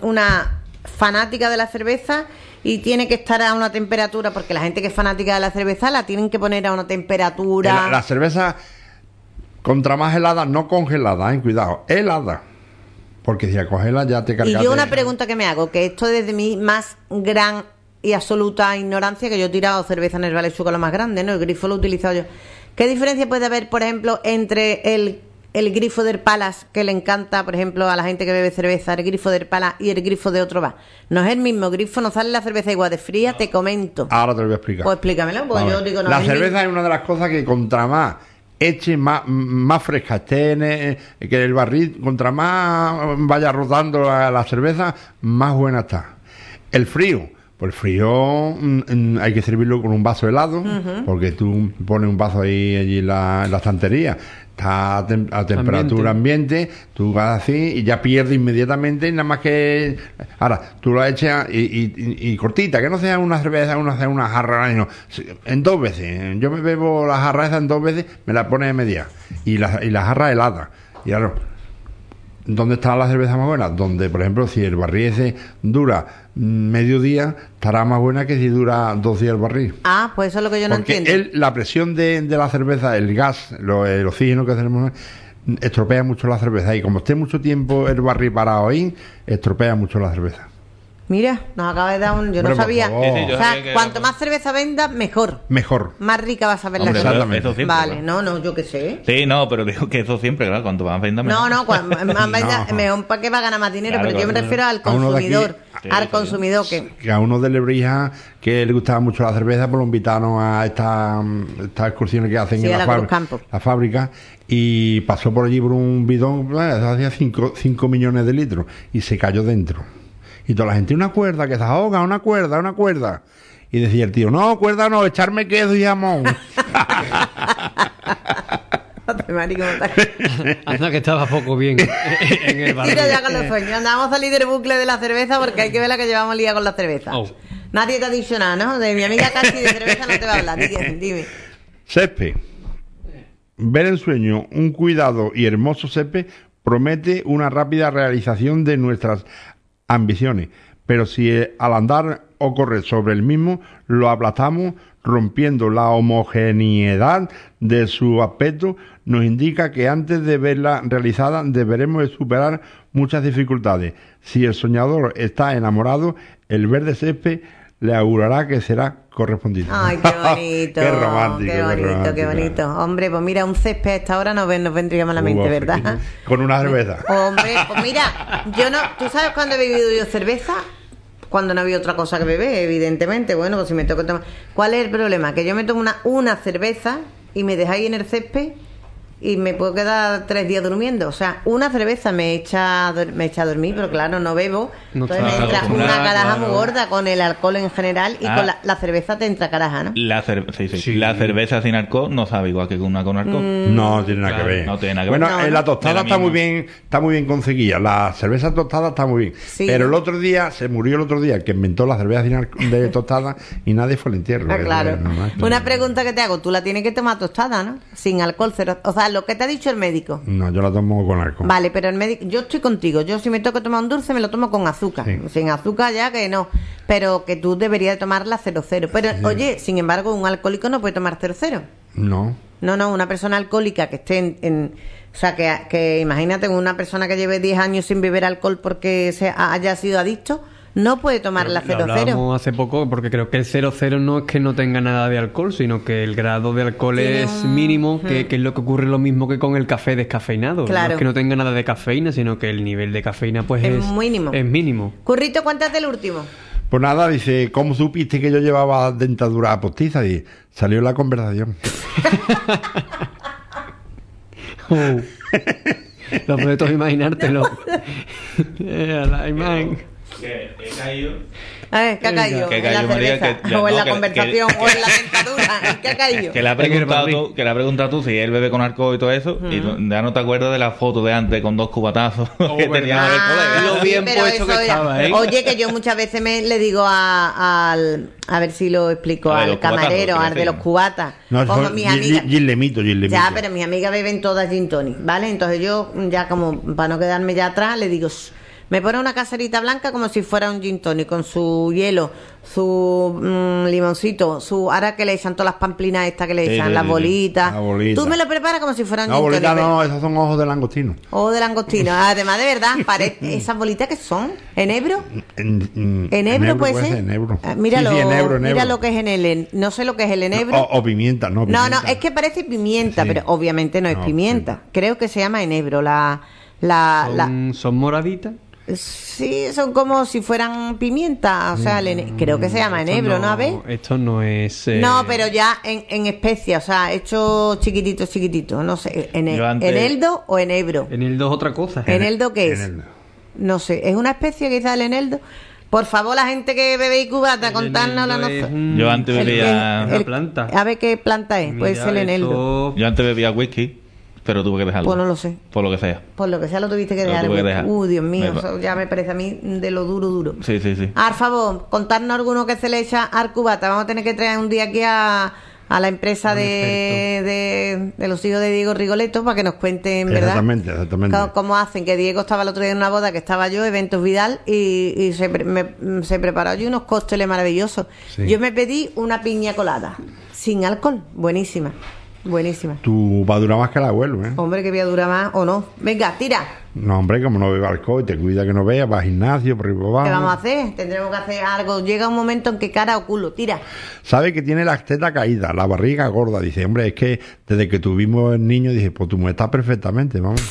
[SPEAKER 2] una fanática de la cerveza y tiene que estar a una temperatura, porque la gente que es fanática de la cerveza la tienen que poner a una temperatura.
[SPEAKER 5] La cerveza, contra más helada, no congelada, cuidado, helada. Porque si la congelas ya te
[SPEAKER 2] Y
[SPEAKER 5] cargas.
[SPEAKER 2] yo
[SPEAKER 5] de-
[SPEAKER 2] una pregunta que me hago, que esto desde mi más gran y absoluta ignorancia, que yo he tirado cerveza en el Valechuca lo más grande, ¿no? El grifo lo he utilizado yo. ¿Qué diferencia puede haber, por ejemplo, entre el grifo del Palace, que le encanta, por ejemplo, a la gente que bebe cerveza, el grifo del Palace y el grifo de otro bar? No es el mismo grifo, no sale la cerveza igual de fría, te comento.
[SPEAKER 5] Ahora te lo voy a explicar.
[SPEAKER 2] Pues explícamelo, porque
[SPEAKER 5] Vamos
[SPEAKER 2] yo
[SPEAKER 5] a ver.
[SPEAKER 2] digo, no
[SPEAKER 5] la
[SPEAKER 2] es el
[SPEAKER 5] cerveza
[SPEAKER 2] mismo.
[SPEAKER 5] es una de las cosas que contra más eche, más fresca esté, que el barril, contra más vaya rodando la cerveza, más buena está. El frío, Pues el frío hay que servirlo con un vaso helado, porque tú pones un vaso allí en la estantería, está a temperatura ambiente, tú vas así y ya pierdes inmediatamente, y nada más que... Ahora, tú lo echas y cortita, que no sea una cerveza, una jarra, no, en 2 veces. Yo me bebo la jarra esa en 2 veces, me la pones en media, y la jarra helada. Y claro, ¿dónde está la cerveza más buena? Donde, por ejemplo, si el barril ese dura medio día, estará más buena que si dura 2 días el barril.
[SPEAKER 2] Ah, pues eso es lo que yo no entiendo.
[SPEAKER 5] Porque la presión de la cerveza, el gas, el oxígeno que tenemos, estropea mucho la cerveza. Y como esté mucho tiempo el barril parado ahí, estropea mucho la cerveza.
[SPEAKER 2] Mira, nos acaba de dar un... Yo
[SPEAKER 5] Hombre,
[SPEAKER 2] no sabía.
[SPEAKER 5] por favor.
[SPEAKER 4] Sí, yo
[SPEAKER 2] O sea,
[SPEAKER 4] sabía que
[SPEAKER 2] cuanto
[SPEAKER 4] era-
[SPEAKER 2] más cerveza venda, mejor.
[SPEAKER 5] Mejor.
[SPEAKER 2] Más rica vas a ver la
[SPEAKER 4] Hombre,
[SPEAKER 2] cerveza.
[SPEAKER 5] Exactamente.
[SPEAKER 4] eso siempre,
[SPEAKER 2] Vale,
[SPEAKER 4] claro.
[SPEAKER 2] no, yo qué sé.
[SPEAKER 4] Sí, no, pero digo que eso siempre, claro, cuanto más venda mejor.
[SPEAKER 2] No, más venda,
[SPEAKER 5] No.
[SPEAKER 2] mejor para que va a ganar más dinero,
[SPEAKER 4] Claro,
[SPEAKER 2] pero yo me
[SPEAKER 4] claro.
[SPEAKER 2] refiero al
[SPEAKER 5] A uno de aquí-
[SPEAKER 2] consumidor.
[SPEAKER 4] Sí,
[SPEAKER 2] Al
[SPEAKER 4] sí.
[SPEAKER 2] consumidor
[SPEAKER 5] Que a uno de Lebrija, que le gustaba mucho la cerveza, pues lo invitaron a estas excursiones que hacen
[SPEAKER 2] Sí,
[SPEAKER 5] en
[SPEAKER 2] a
[SPEAKER 5] la,
[SPEAKER 2] la Cruz Campo.
[SPEAKER 5] la fábrica, y pasó por allí por un bidón, hacía 5 millones de litros, y se cayó dentro. Y toda la gente, una cuerda, que se ahoga, una cuerda. Y decía el tío, no, cuerda no, echarme queso y jamón.
[SPEAKER 2] Marico, ¿cómo estás?
[SPEAKER 3] Anda que estaba poco bien en el barrio.
[SPEAKER 2] Tira ya con los sueños. Andamos a salir del bucle de la cerveza porque hay que ver la que llevamos lía con la cerveza.
[SPEAKER 3] Oh.
[SPEAKER 2] Nadie te ha dicho nada, ¿no? De mi amiga Casi de cerveza no te va a hablar. Dime.
[SPEAKER 5] Césped. Ver en sueño un cuidado y hermoso césped promete una rápida realización de nuestras ambiciones, pero si al andar o correr sobre el mismo lo aplastamos, rompiendo la homogeneidad de su aspecto, nos indica que antes de verla realizada deberemos de superar muchas dificultades. Si el soñador está enamorado, el verde césped le augurará que será correspondido.
[SPEAKER 2] Ay, qué bonito.
[SPEAKER 5] Qué romántico,
[SPEAKER 2] Qué bonito,
[SPEAKER 5] romántico.
[SPEAKER 2] qué bonito. Hombre, pues mira, un césped a esta hora nos vendría malamente,
[SPEAKER 5] Uf,
[SPEAKER 2] ¿verdad?
[SPEAKER 5] Con una cerveza.
[SPEAKER 2] Hombre, pues mira, yo no... ¿Tú sabes cuándo he bebido yo cerveza? Cuando no había otra cosa que beber, evidentemente. Bueno, pues si me toca tomar... ¿Cuál es el problema? Que yo me tomo una cerveza y me dejáis en el césped y me puedo quedar 3 días durmiendo. O sea, una cerveza me echa a dormir, pero claro, no bebo.
[SPEAKER 3] No
[SPEAKER 2] Entonces me
[SPEAKER 3] está
[SPEAKER 2] entra una
[SPEAKER 3] acostumbrada,
[SPEAKER 2] caraja
[SPEAKER 3] claro.
[SPEAKER 2] muy gorda con el alcohol en general y
[SPEAKER 4] Ah.
[SPEAKER 2] con la cerveza te entra caraja, ¿no?
[SPEAKER 4] Sí. La cerveza sin alcohol no sabe igual que una con alcohol.
[SPEAKER 5] No tiene nada
[SPEAKER 4] Claro,
[SPEAKER 5] que ver.
[SPEAKER 4] no tiene nada que ver.
[SPEAKER 5] Bueno,
[SPEAKER 2] No, no.
[SPEAKER 5] la tostada
[SPEAKER 4] De la misma.
[SPEAKER 5] está muy bien conseguida. La cerveza tostada está muy bien.
[SPEAKER 2] Sí.
[SPEAKER 5] Pero el otro día, se murió el otro día el que inventó la cerveza de tostada y nadie fue al entierro.
[SPEAKER 2] Ah, claro.
[SPEAKER 5] Es normal.
[SPEAKER 2] Una pregunta que te hago, tú la tienes que tomar tostada, ¿no? Sin alcohol, cero. O sea, lo que te ha dicho el médico.
[SPEAKER 5] No, yo la tomo con alcohol.
[SPEAKER 2] Vale, pero el médico, yo estoy contigo. Yo si me toca tomar un dulce me lo tomo con azúcar.
[SPEAKER 5] Sí.
[SPEAKER 2] Sin azúcar ya que no. Pero que tú deberías de tomarla 0,0. Pero oye, sin embargo, un alcohólico no puede tomar 0,0.
[SPEAKER 5] No.
[SPEAKER 2] No, una persona alcohólica que esté o sea, que imagínate una persona que lleve 10 años sin beber alcohol porque haya sido adicto, no puede tomar la
[SPEAKER 3] Lo
[SPEAKER 2] 0,0.
[SPEAKER 3] hablábamos hace poco porque creo que el 0,0 no es que no tenga nada de alcohol, sino que el grado de alcohol
[SPEAKER 2] Tiene
[SPEAKER 3] es
[SPEAKER 2] un-
[SPEAKER 3] mínimo, que es lo que ocurre lo mismo que con el café descafeinado.
[SPEAKER 2] Claro.
[SPEAKER 3] No es que no tenga nada de cafeína, sino que el nivel de cafeína pues
[SPEAKER 2] Es mínimo.
[SPEAKER 3] Es mínimo.
[SPEAKER 2] Currito, cuéntate el último.
[SPEAKER 5] Pues nada, dice, ¿cómo supiste que yo llevaba dentadura postiza? Y salió la conversación.
[SPEAKER 3] Oh. Lo puedes todo imaginártelo. La imagen.
[SPEAKER 4] Que he caído.
[SPEAKER 2] A ver, ¿qué ha caído?
[SPEAKER 4] Que
[SPEAKER 2] ¿En
[SPEAKER 4] cayó
[SPEAKER 2] la
[SPEAKER 4] María,
[SPEAKER 2] cerveza?
[SPEAKER 4] que-
[SPEAKER 2] ¿O en
[SPEAKER 4] no,
[SPEAKER 2] la
[SPEAKER 4] que-
[SPEAKER 2] conversación?
[SPEAKER 4] que-
[SPEAKER 2] ¿O en la dentadura? ¿En qué ha caído?
[SPEAKER 4] Que le ha preguntado tú si él bebe con alcohol y todo eso, y ya no te acuerdas de la foto de antes con 2 cubatazos que
[SPEAKER 3] verdad.
[SPEAKER 4] tenía el colega.
[SPEAKER 3] Lo bien
[SPEAKER 2] pero
[SPEAKER 3] puesto que
[SPEAKER 2] eso era-
[SPEAKER 3] estaba, ¿eh?
[SPEAKER 2] Oye, que yo muchas veces le digo a ver si lo explico,
[SPEAKER 4] A ver,
[SPEAKER 2] al
[SPEAKER 4] los cubatazos,
[SPEAKER 2] camarero,
[SPEAKER 4] ¿qué
[SPEAKER 2] al de
[SPEAKER 4] hacen?
[SPEAKER 2] los cubatas.
[SPEAKER 5] No,
[SPEAKER 2] Como
[SPEAKER 5] son
[SPEAKER 2] mis amigas.
[SPEAKER 5] Gillemito.
[SPEAKER 2] Ya, pero mis amigas beben todas gin tonic, ¿vale? Entonces yo, ya como para no quedarme ya atrás, le digo, "Shh, me pone una caserita blanca como si fuera un gin tonic, con su hielo, su limoncito, ahora que le echan todas las pamplinas estas que le
[SPEAKER 4] Sí,
[SPEAKER 2] echan,
[SPEAKER 4] sí,
[SPEAKER 2] las
[SPEAKER 4] sí.
[SPEAKER 2] bolitas.
[SPEAKER 5] La bolita.
[SPEAKER 2] Tú me lo preparas como si fuera un
[SPEAKER 5] No,
[SPEAKER 2] gin
[SPEAKER 5] bolita
[SPEAKER 2] tonic.
[SPEAKER 5] no, esos son ojos de langostino.
[SPEAKER 2] O de langostino. Además, de verdad, esas bolitas que son, ¿enebro? ¿Enebro puede ser?
[SPEAKER 5] Enebro.
[SPEAKER 2] Ah, míralo,
[SPEAKER 5] Sí, enebro.
[SPEAKER 2] mira lo que es no sé lo que es el enebro.
[SPEAKER 5] O pimienta, no.
[SPEAKER 2] No,
[SPEAKER 5] Pimienta.
[SPEAKER 2] es que parece pimienta,
[SPEAKER 5] Sí.
[SPEAKER 2] pero obviamente no es
[SPEAKER 5] No,
[SPEAKER 2] pimienta. Creo que se llama enebro.
[SPEAKER 3] Son moraditas.
[SPEAKER 2] Sí, son como si fueran pimienta. O sea, creo que se llama enebro, ¿no? A ver.
[SPEAKER 3] Esto no es.
[SPEAKER 2] No, pero ya en especia, o sea, hecho chiquitito. No sé,
[SPEAKER 4] Yo antes-
[SPEAKER 2] ¿eneldo o enebro?
[SPEAKER 3] En el 2 otra cosa.
[SPEAKER 2] ¿Eneldo qué es?
[SPEAKER 5] Eneldo.
[SPEAKER 2] No sé, es una especie quizá el eneldo. Por favor, la gente que bebe cubata, contarnos la noción.
[SPEAKER 4] Yo antes bebía...
[SPEAKER 3] Una planta.
[SPEAKER 2] A ver qué planta es. Puede
[SPEAKER 3] Mira,
[SPEAKER 2] ser el eneldo.
[SPEAKER 4] Yo antes bebía whisky, pero tuve que dejarlo.
[SPEAKER 2] Pues no lo sé.
[SPEAKER 4] Por lo que sea.
[SPEAKER 2] Por lo que sea, lo tuviste que
[SPEAKER 4] Lo
[SPEAKER 2] dejar.
[SPEAKER 4] tuve que dejar.
[SPEAKER 2] Dios mío,
[SPEAKER 4] Me-
[SPEAKER 2] eso ya me parece a mí de lo duro.
[SPEAKER 4] Sí.
[SPEAKER 2] Por favor, contarnos alguno que se le echa al cubata. Vamos a tener que traer un día aquí a la empresa de los hijos de Diego Rigoletto para que nos cuenten, ¿verdad?
[SPEAKER 5] Exactamente.
[SPEAKER 2] Cómo hacen, que Diego estaba el otro día en una boda que estaba yo, Eventos Vidal, y se preparó allí unos cócteles maravillosos.
[SPEAKER 5] Sí.
[SPEAKER 2] Yo me pedí una piña colada, sin alcohol, buenísima.
[SPEAKER 5] Tú va a durar más que el abuelo, ¿eh?
[SPEAKER 2] Hombre, que voy a durar más o no. Venga, tira.
[SPEAKER 5] No, hombre, como no bebe alcohol, te cuida que no vea, va al gimnasio, por ahí por abajo.
[SPEAKER 2] ¿Qué vamos a hacer? Tendremos que hacer algo. Llega un momento en que cara o culo, tira.
[SPEAKER 5] Sabe que tiene las tetas caídas, la barriga gorda. Dice, hombre, es que desde que tuvimos el niño, dije, pues tu mujer está perfectamente, vamos.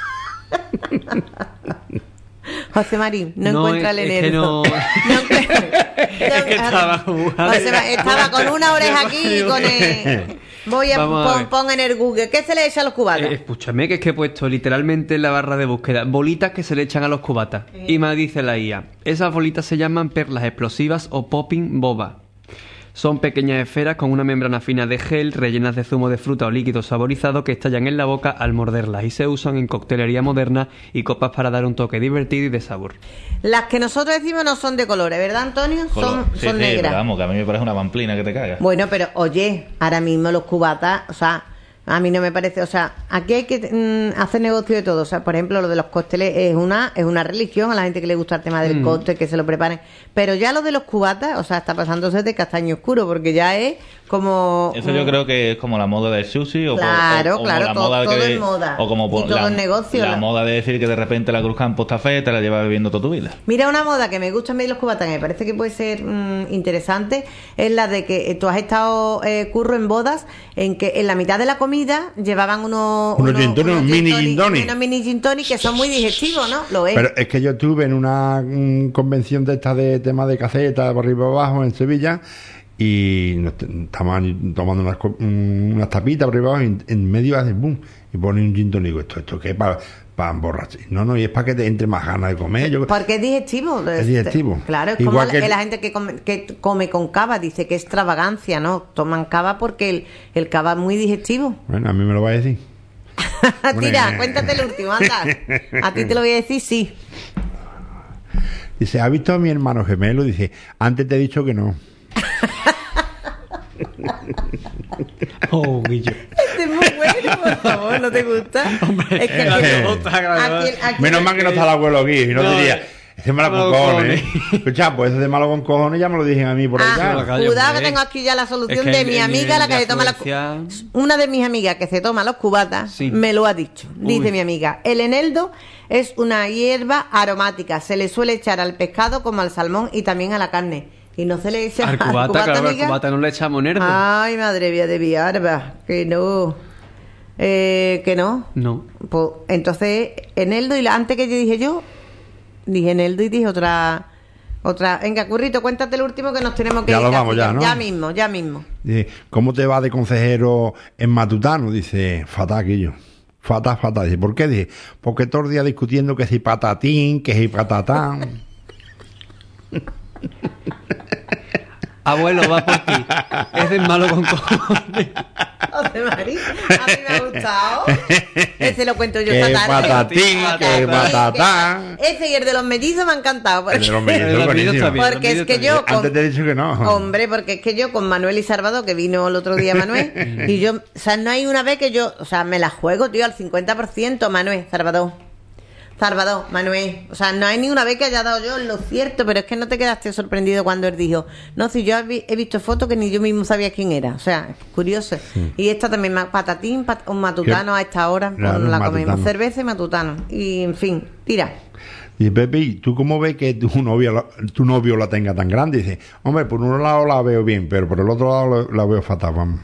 [SPEAKER 2] José Marín, no
[SPEAKER 3] No,
[SPEAKER 2] encuentra el
[SPEAKER 3] es que
[SPEAKER 2] enero.
[SPEAKER 3] Es que estaba jugando.
[SPEAKER 2] Estaba con una oreja aquí y con el...
[SPEAKER 3] Vamos a ver.
[SPEAKER 2] Pon en el Google. ¿Qué se le echa a los cubatas?
[SPEAKER 3] Escúchame, que es que he puesto literalmente en la barra de búsqueda bolitas que se le echan a los cubatas. Y me dice la IA, esas bolitas se llaman perlas explosivas o popping boba. Son pequeñas esferas con una membrana fina de gel rellenas de zumo de fruta o líquido saborizado que estallan en la boca al morderlas y se usan en coctelería moderna y copas para dar un toque divertido y de sabor.
[SPEAKER 2] Las que nosotros decimos no son de colores, ¿verdad, Antonio? Son
[SPEAKER 4] Sí,
[SPEAKER 2] negras.
[SPEAKER 4] pero vamos, que a mí me parece una pamplina que te cagas.
[SPEAKER 2] Bueno, pero oye, ahora mismo los cubatas, o sea, a mí no me parece, o sea, aquí hay que hacer negocio de todo. O sea, por ejemplo, lo de los cócteles es una religión a la gente que le gusta el tema del cóctel, que se lo preparen. Pero ya lo de los cubatas, o sea, está pasándose de castaño oscuro, porque ya es como...
[SPEAKER 4] Eso yo creo que es como la moda del sushi o
[SPEAKER 2] Claro,
[SPEAKER 4] como
[SPEAKER 2] claro,
[SPEAKER 4] la
[SPEAKER 2] todo-
[SPEAKER 4] moda
[SPEAKER 2] todo
[SPEAKER 4] que,
[SPEAKER 2] es moda.
[SPEAKER 4] o como
[SPEAKER 2] Y todo es negocio,
[SPEAKER 4] la
[SPEAKER 2] la-
[SPEAKER 4] moda de decir que de repente la Cruz Campo está fea y te la llevas bebiendo toda tu vida.
[SPEAKER 2] Mira, una moda que me gusta a mí de los cubatas, que me parece que puede ser interesante, es la de que tú has estado, Curro, en bodas, en que en la mitad de la comida llevaban unos
[SPEAKER 5] gin tonic, unos mini gin tonic.
[SPEAKER 2] unos mini gin tonic que son muy digestivos, ¿no? Lo es.
[SPEAKER 5] Pero es que yo estuve en una convención de esta de tema de caseta, por arriba y por abajo, en Sevilla, y estaban tomando unas tapitas por arriba y abajo, y en medio hace boom, y pone un gin tonic. ¿Esto qué es? Para emborrachar. No, y es para que te entre más ganas de comer.
[SPEAKER 2] Porque es digestivo.
[SPEAKER 5] Es digestivo.
[SPEAKER 2] Claro, es
[SPEAKER 5] Igual
[SPEAKER 2] como
[SPEAKER 5] que
[SPEAKER 2] la gente que come con cava, dice que es extravagancia, ¿no? Toman cava porque el cava es muy digestivo.
[SPEAKER 5] Bueno, a mí me lo va a decir.
[SPEAKER 2] Tira,
[SPEAKER 5] Hombre.
[SPEAKER 2] cuéntate el último, anda. A ti te lo voy a decir, sí.
[SPEAKER 5] Dice, ¿has visto a mi hermano gemelo? Dice, antes te he dicho que no.
[SPEAKER 3] Oh, Guillo.
[SPEAKER 2] Este es muy bueno, por favor, ¿no te gusta? Es que
[SPEAKER 5] Menos mal que no está el abuelo aquí, y no,
[SPEAKER 3] No,
[SPEAKER 5] diría, ese es malo con
[SPEAKER 3] malo
[SPEAKER 5] cojones. Escucha, pues ese de malo con cojones ya me lo dijeron a mí por allá.
[SPEAKER 3] Cállate,
[SPEAKER 2] cuidado que
[SPEAKER 3] hombre.
[SPEAKER 2] tengo aquí ya la solución
[SPEAKER 3] Es que
[SPEAKER 2] de mi
[SPEAKER 3] el
[SPEAKER 2] amiga, la
[SPEAKER 3] nivel
[SPEAKER 2] que se
[SPEAKER 3] de
[SPEAKER 2] toma la
[SPEAKER 3] afluencia-
[SPEAKER 2] una de mis amigas que se toma los cubatas,
[SPEAKER 3] Sí.
[SPEAKER 2] me lo ha dicho. Dice
[SPEAKER 3] Uy.
[SPEAKER 2] mi amiga, el eneldo es una hierba aromática, se le suele echar al pescado como al salmón y también a la carne. Y no se le echa
[SPEAKER 3] Al cubata, claro, al
[SPEAKER 2] amiga.
[SPEAKER 3] cubata no le echamos nerdo.
[SPEAKER 2] Ay, madre mía de mi arba, que no. Que no.
[SPEAKER 3] No.
[SPEAKER 2] Pues, entonces, eneldo, y antes que yo dije eneldo y dije otra. Venga, Currito, cuéntate el último que nos tenemos que
[SPEAKER 5] Ya
[SPEAKER 2] ir.
[SPEAKER 5] nos
[SPEAKER 2] casi,
[SPEAKER 5] vamos ya, ¿no?
[SPEAKER 2] Ya mismo.
[SPEAKER 5] Dice, ¿cómo te va de consejero en Matutano? Dice, fatal, Quillo. Fatal. Dice, ¿por qué? Dice, porque todo el día discutiendo que si patatín, que si patatán.
[SPEAKER 3] Abuelo, va por ti. Ese es malo con cojones.
[SPEAKER 2] José María, a mí me ha gustado. Ese lo cuento yo
[SPEAKER 5] Que
[SPEAKER 2] esta tarde.
[SPEAKER 5] patatín, que patatán.
[SPEAKER 2] Ese y el de los mellizos me ha encantado.
[SPEAKER 5] El de los
[SPEAKER 2] porque-
[SPEAKER 5] mellizos,
[SPEAKER 3] El de los mellizos
[SPEAKER 5] buenísimo.
[SPEAKER 3] está bien.
[SPEAKER 2] Porque es que yo
[SPEAKER 5] Antes te he dicho que no.
[SPEAKER 2] Hombre, porque es que yo con Manuel y Salvador, que vino el otro día Manuel, y yo, o sea, no hay una vez que yo, o sea, me la juego, tío, al 50%, Manuel, Salvador, Manuel, o sea, no hay ni una vez que haya dado yo lo cierto, pero es que no te quedaste sorprendido cuando él dijo, no, si yo he visto fotos que ni yo mismo sabía quién era, o sea, es curioso. Y esta también, patatín, un matutano a esta hora, pues
[SPEAKER 5] Claro,
[SPEAKER 2] nos la
[SPEAKER 5] un
[SPEAKER 2] comemos,
[SPEAKER 5] matutano.
[SPEAKER 2] cerveza y matutano, y en fin, tira.
[SPEAKER 5] Dice, Pepe, ¿y tú cómo ves que tu novio la tenga tan grande? Dice, hombre, por un lado la veo bien, pero por el otro lado la veo fatal, vamos.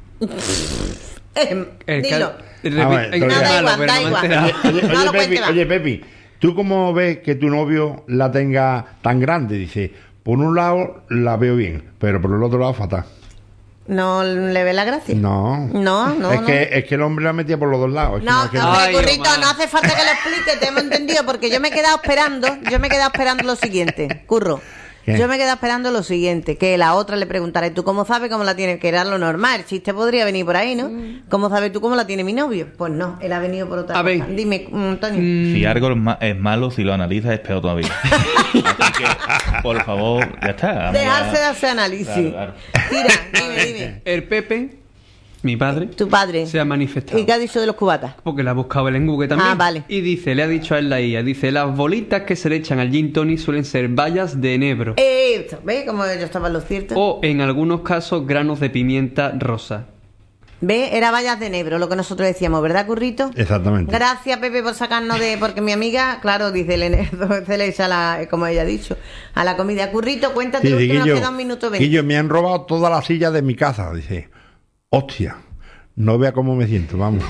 [SPEAKER 2] Dilo.
[SPEAKER 5] A ver,
[SPEAKER 3] En
[SPEAKER 5] da
[SPEAKER 3] qué
[SPEAKER 2] igual,
[SPEAKER 3] malo, pero
[SPEAKER 2] da
[SPEAKER 3] no me he
[SPEAKER 2] igual.
[SPEAKER 3] enterado.
[SPEAKER 2] No lo cuente más.
[SPEAKER 5] Oye, Pepi, ¿tú cómo ves que tu novio la tenga tan grande? Dice, por un lado la veo bien, pero por el otro lado fatal.
[SPEAKER 2] ¿No le ve la gracia?
[SPEAKER 5] No.
[SPEAKER 2] No.
[SPEAKER 5] Es que el hombre la metía por los dos lados. Es que
[SPEAKER 2] No,
[SPEAKER 5] es que
[SPEAKER 2] hombre,
[SPEAKER 3] Ay,
[SPEAKER 2] Currito,
[SPEAKER 3] Omar.
[SPEAKER 2] no hace falta que lo explique, te hemos entendido, porque yo me he quedado esperando lo siguiente, Curro.
[SPEAKER 5] ¿Qué?
[SPEAKER 2] Yo me he quedado esperando lo siguiente, que la otra le preguntara, ¿y tú cómo sabes cómo la tiene? Que era lo normal, el chiste podría venir por ahí, ¿no? ¿Cómo sabes tú cómo la tiene mi novio? Pues no, él ha venido por otra
[SPEAKER 3] A
[SPEAKER 2] cosa.
[SPEAKER 3] ver.
[SPEAKER 2] Dime, Antonio.
[SPEAKER 4] Si algo es malo, si lo analizas es peor todavía. Así que, por favor, ya está. vamos
[SPEAKER 2] Dejarse de
[SPEAKER 4] a-
[SPEAKER 2] hacer análisis.
[SPEAKER 4] Claro.
[SPEAKER 2] Tira, dime.
[SPEAKER 3] El Pepe, mi padre,
[SPEAKER 2] Tu padre.
[SPEAKER 3] se ha manifestado.
[SPEAKER 2] ¿Y qué ha dicho de los cubatas?
[SPEAKER 3] Porque le ha buscado el Google también.
[SPEAKER 2] Ah, vale.
[SPEAKER 3] Y dice, le ha dicho a él la IA, dice, las bolitas que se le echan al gin tonic suelen ser bayas de enebro.
[SPEAKER 2] ¿Ves cómo yo estaba en lo cierto?
[SPEAKER 3] O, en algunos casos, granos de pimienta rosa.
[SPEAKER 2] ¿Ves? Era vallas de enebro, lo que nosotros decíamos, ¿verdad, Currito?
[SPEAKER 5] Exactamente.
[SPEAKER 2] Gracias, Pepe, por sacarnos de... Porque mi amiga, claro, dice el enebro, se le echa, como ella ha dicho, a la comida. Currito, cuéntate
[SPEAKER 5] Sí,
[SPEAKER 2] lo último, nos
[SPEAKER 5] Guillo,
[SPEAKER 2] queda 1 minuto 20.
[SPEAKER 5] Guillo, me han robado todas las sillas de mi casa. Dice, hostia, no vea cómo me siento, vamos.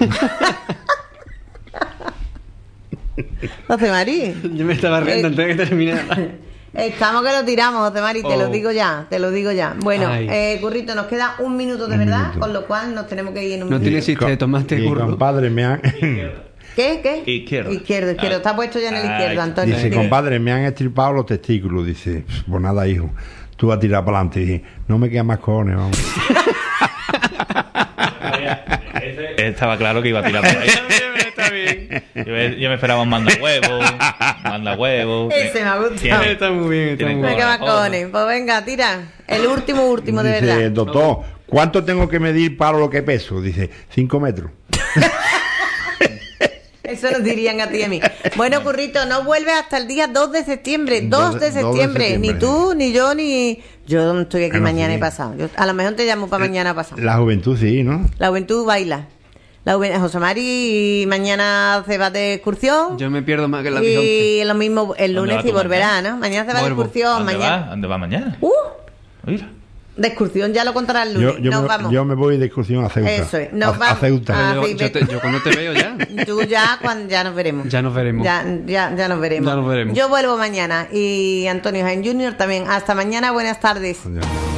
[SPEAKER 2] José Mari.
[SPEAKER 3] Yo me estaba riendo antes de que terminara.
[SPEAKER 2] Estamos que lo tiramos, José Mari, te lo
[SPEAKER 3] Oh.
[SPEAKER 2] digo ya. Bueno,
[SPEAKER 3] Ay.
[SPEAKER 2] Currito, nos queda 1 minuto de
[SPEAKER 5] Un
[SPEAKER 2] verdad,
[SPEAKER 5] minuto.
[SPEAKER 2] con lo cual nos tenemos que ir en un
[SPEAKER 3] No
[SPEAKER 2] minuto.
[SPEAKER 3] tiene chiste de tomate,
[SPEAKER 5] Mi
[SPEAKER 3] curro.
[SPEAKER 5] compadre me han...
[SPEAKER 2] ¿Qué?
[SPEAKER 4] Izquierdo.
[SPEAKER 2] Izquierdo.
[SPEAKER 4] Ay.
[SPEAKER 2] Está puesto ya en el
[SPEAKER 4] Ay.
[SPEAKER 2] izquierdo, Antonio.
[SPEAKER 5] Dice,
[SPEAKER 2] Dime.
[SPEAKER 5] compadre, me han estripado los testículos. Dice, pues nada, hijo, tú vas a tirar para adelante. Dije, no me quedan más cojones, vamos.
[SPEAKER 4] Estaba claro que iba a tirar por ahí.
[SPEAKER 3] Está bien.
[SPEAKER 4] Yo me esperaba un manda huevo.
[SPEAKER 2] Ese me ha gustado.
[SPEAKER 4] Tiene-
[SPEAKER 3] Está muy bien, está
[SPEAKER 4] tiene
[SPEAKER 3] muy
[SPEAKER 2] Me
[SPEAKER 3] bien.
[SPEAKER 2] queda cojones. Pues venga, tira. El último de
[SPEAKER 5] Dice,
[SPEAKER 2] verdad.
[SPEAKER 5] doctor, ¿cuánto tengo que medir para lo que peso? Dice, 5 metros.
[SPEAKER 2] Eso nos dirían a ti y a mí. Bueno, Currito, no vuelves hasta el día 2 de septiembre. 2 de septiembre. Ni tú, ni yo, ni... Yo estoy aquí
[SPEAKER 5] Bueno,
[SPEAKER 2] mañana
[SPEAKER 5] sí.
[SPEAKER 2] y pasado. A lo mejor te llamo para mañana pasado.
[SPEAKER 5] La juventud sí, ¿no?
[SPEAKER 2] La juventud baila. José Mari mañana se va de excursión.
[SPEAKER 3] Yo me pierdo más que la Beyoncé.
[SPEAKER 2] Y lo mismo el
[SPEAKER 4] ¿Dónde
[SPEAKER 2] lunes
[SPEAKER 4] va
[SPEAKER 2] y
[SPEAKER 4] tú
[SPEAKER 2] volverá,
[SPEAKER 4] mañana?
[SPEAKER 2] ¿no? Mañana se va de
[SPEAKER 3] Vuelvo.
[SPEAKER 2] excursión.
[SPEAKER 4] ¿Dónde
[SPEAKER 2] Mañana.
[SPEAKER 4] va? ¿Dónde va mañana?
[SPEAKER 2] De
[SPEAKER 4] Mira.
[SPEAKER 2] excursión ya lo contará el lunes. Nos vamos.
[SPEAKER 5] Yo me voy de excursión a Ceuta.
[SPEAKER 2] Eso es. Nos
[SPEAKER 5] a
[SPEAKER 2] vamos.
[SPEAKER 5] Ceuta.
[SPEAKER 2] Ah,
[SPEAKER 3] Yo,
[SPEAKER 2] sí,
[SPEAKER 3] yo cuando te veo ya.
[SPEAKER 2] Tú ya, ya nos veremos.
[SPEAKER 3] Ya nos veremos.
[SPEAKER 2] Ya nos veremos.
[SPEAKER 3] Ya nos veremos.
[SPEAKER 2] Yo vuelvo mañana. Y Antonio Jaén Jr. también. Hasta mañana. Buenas tardes.
[SPEAKER 5] Ya.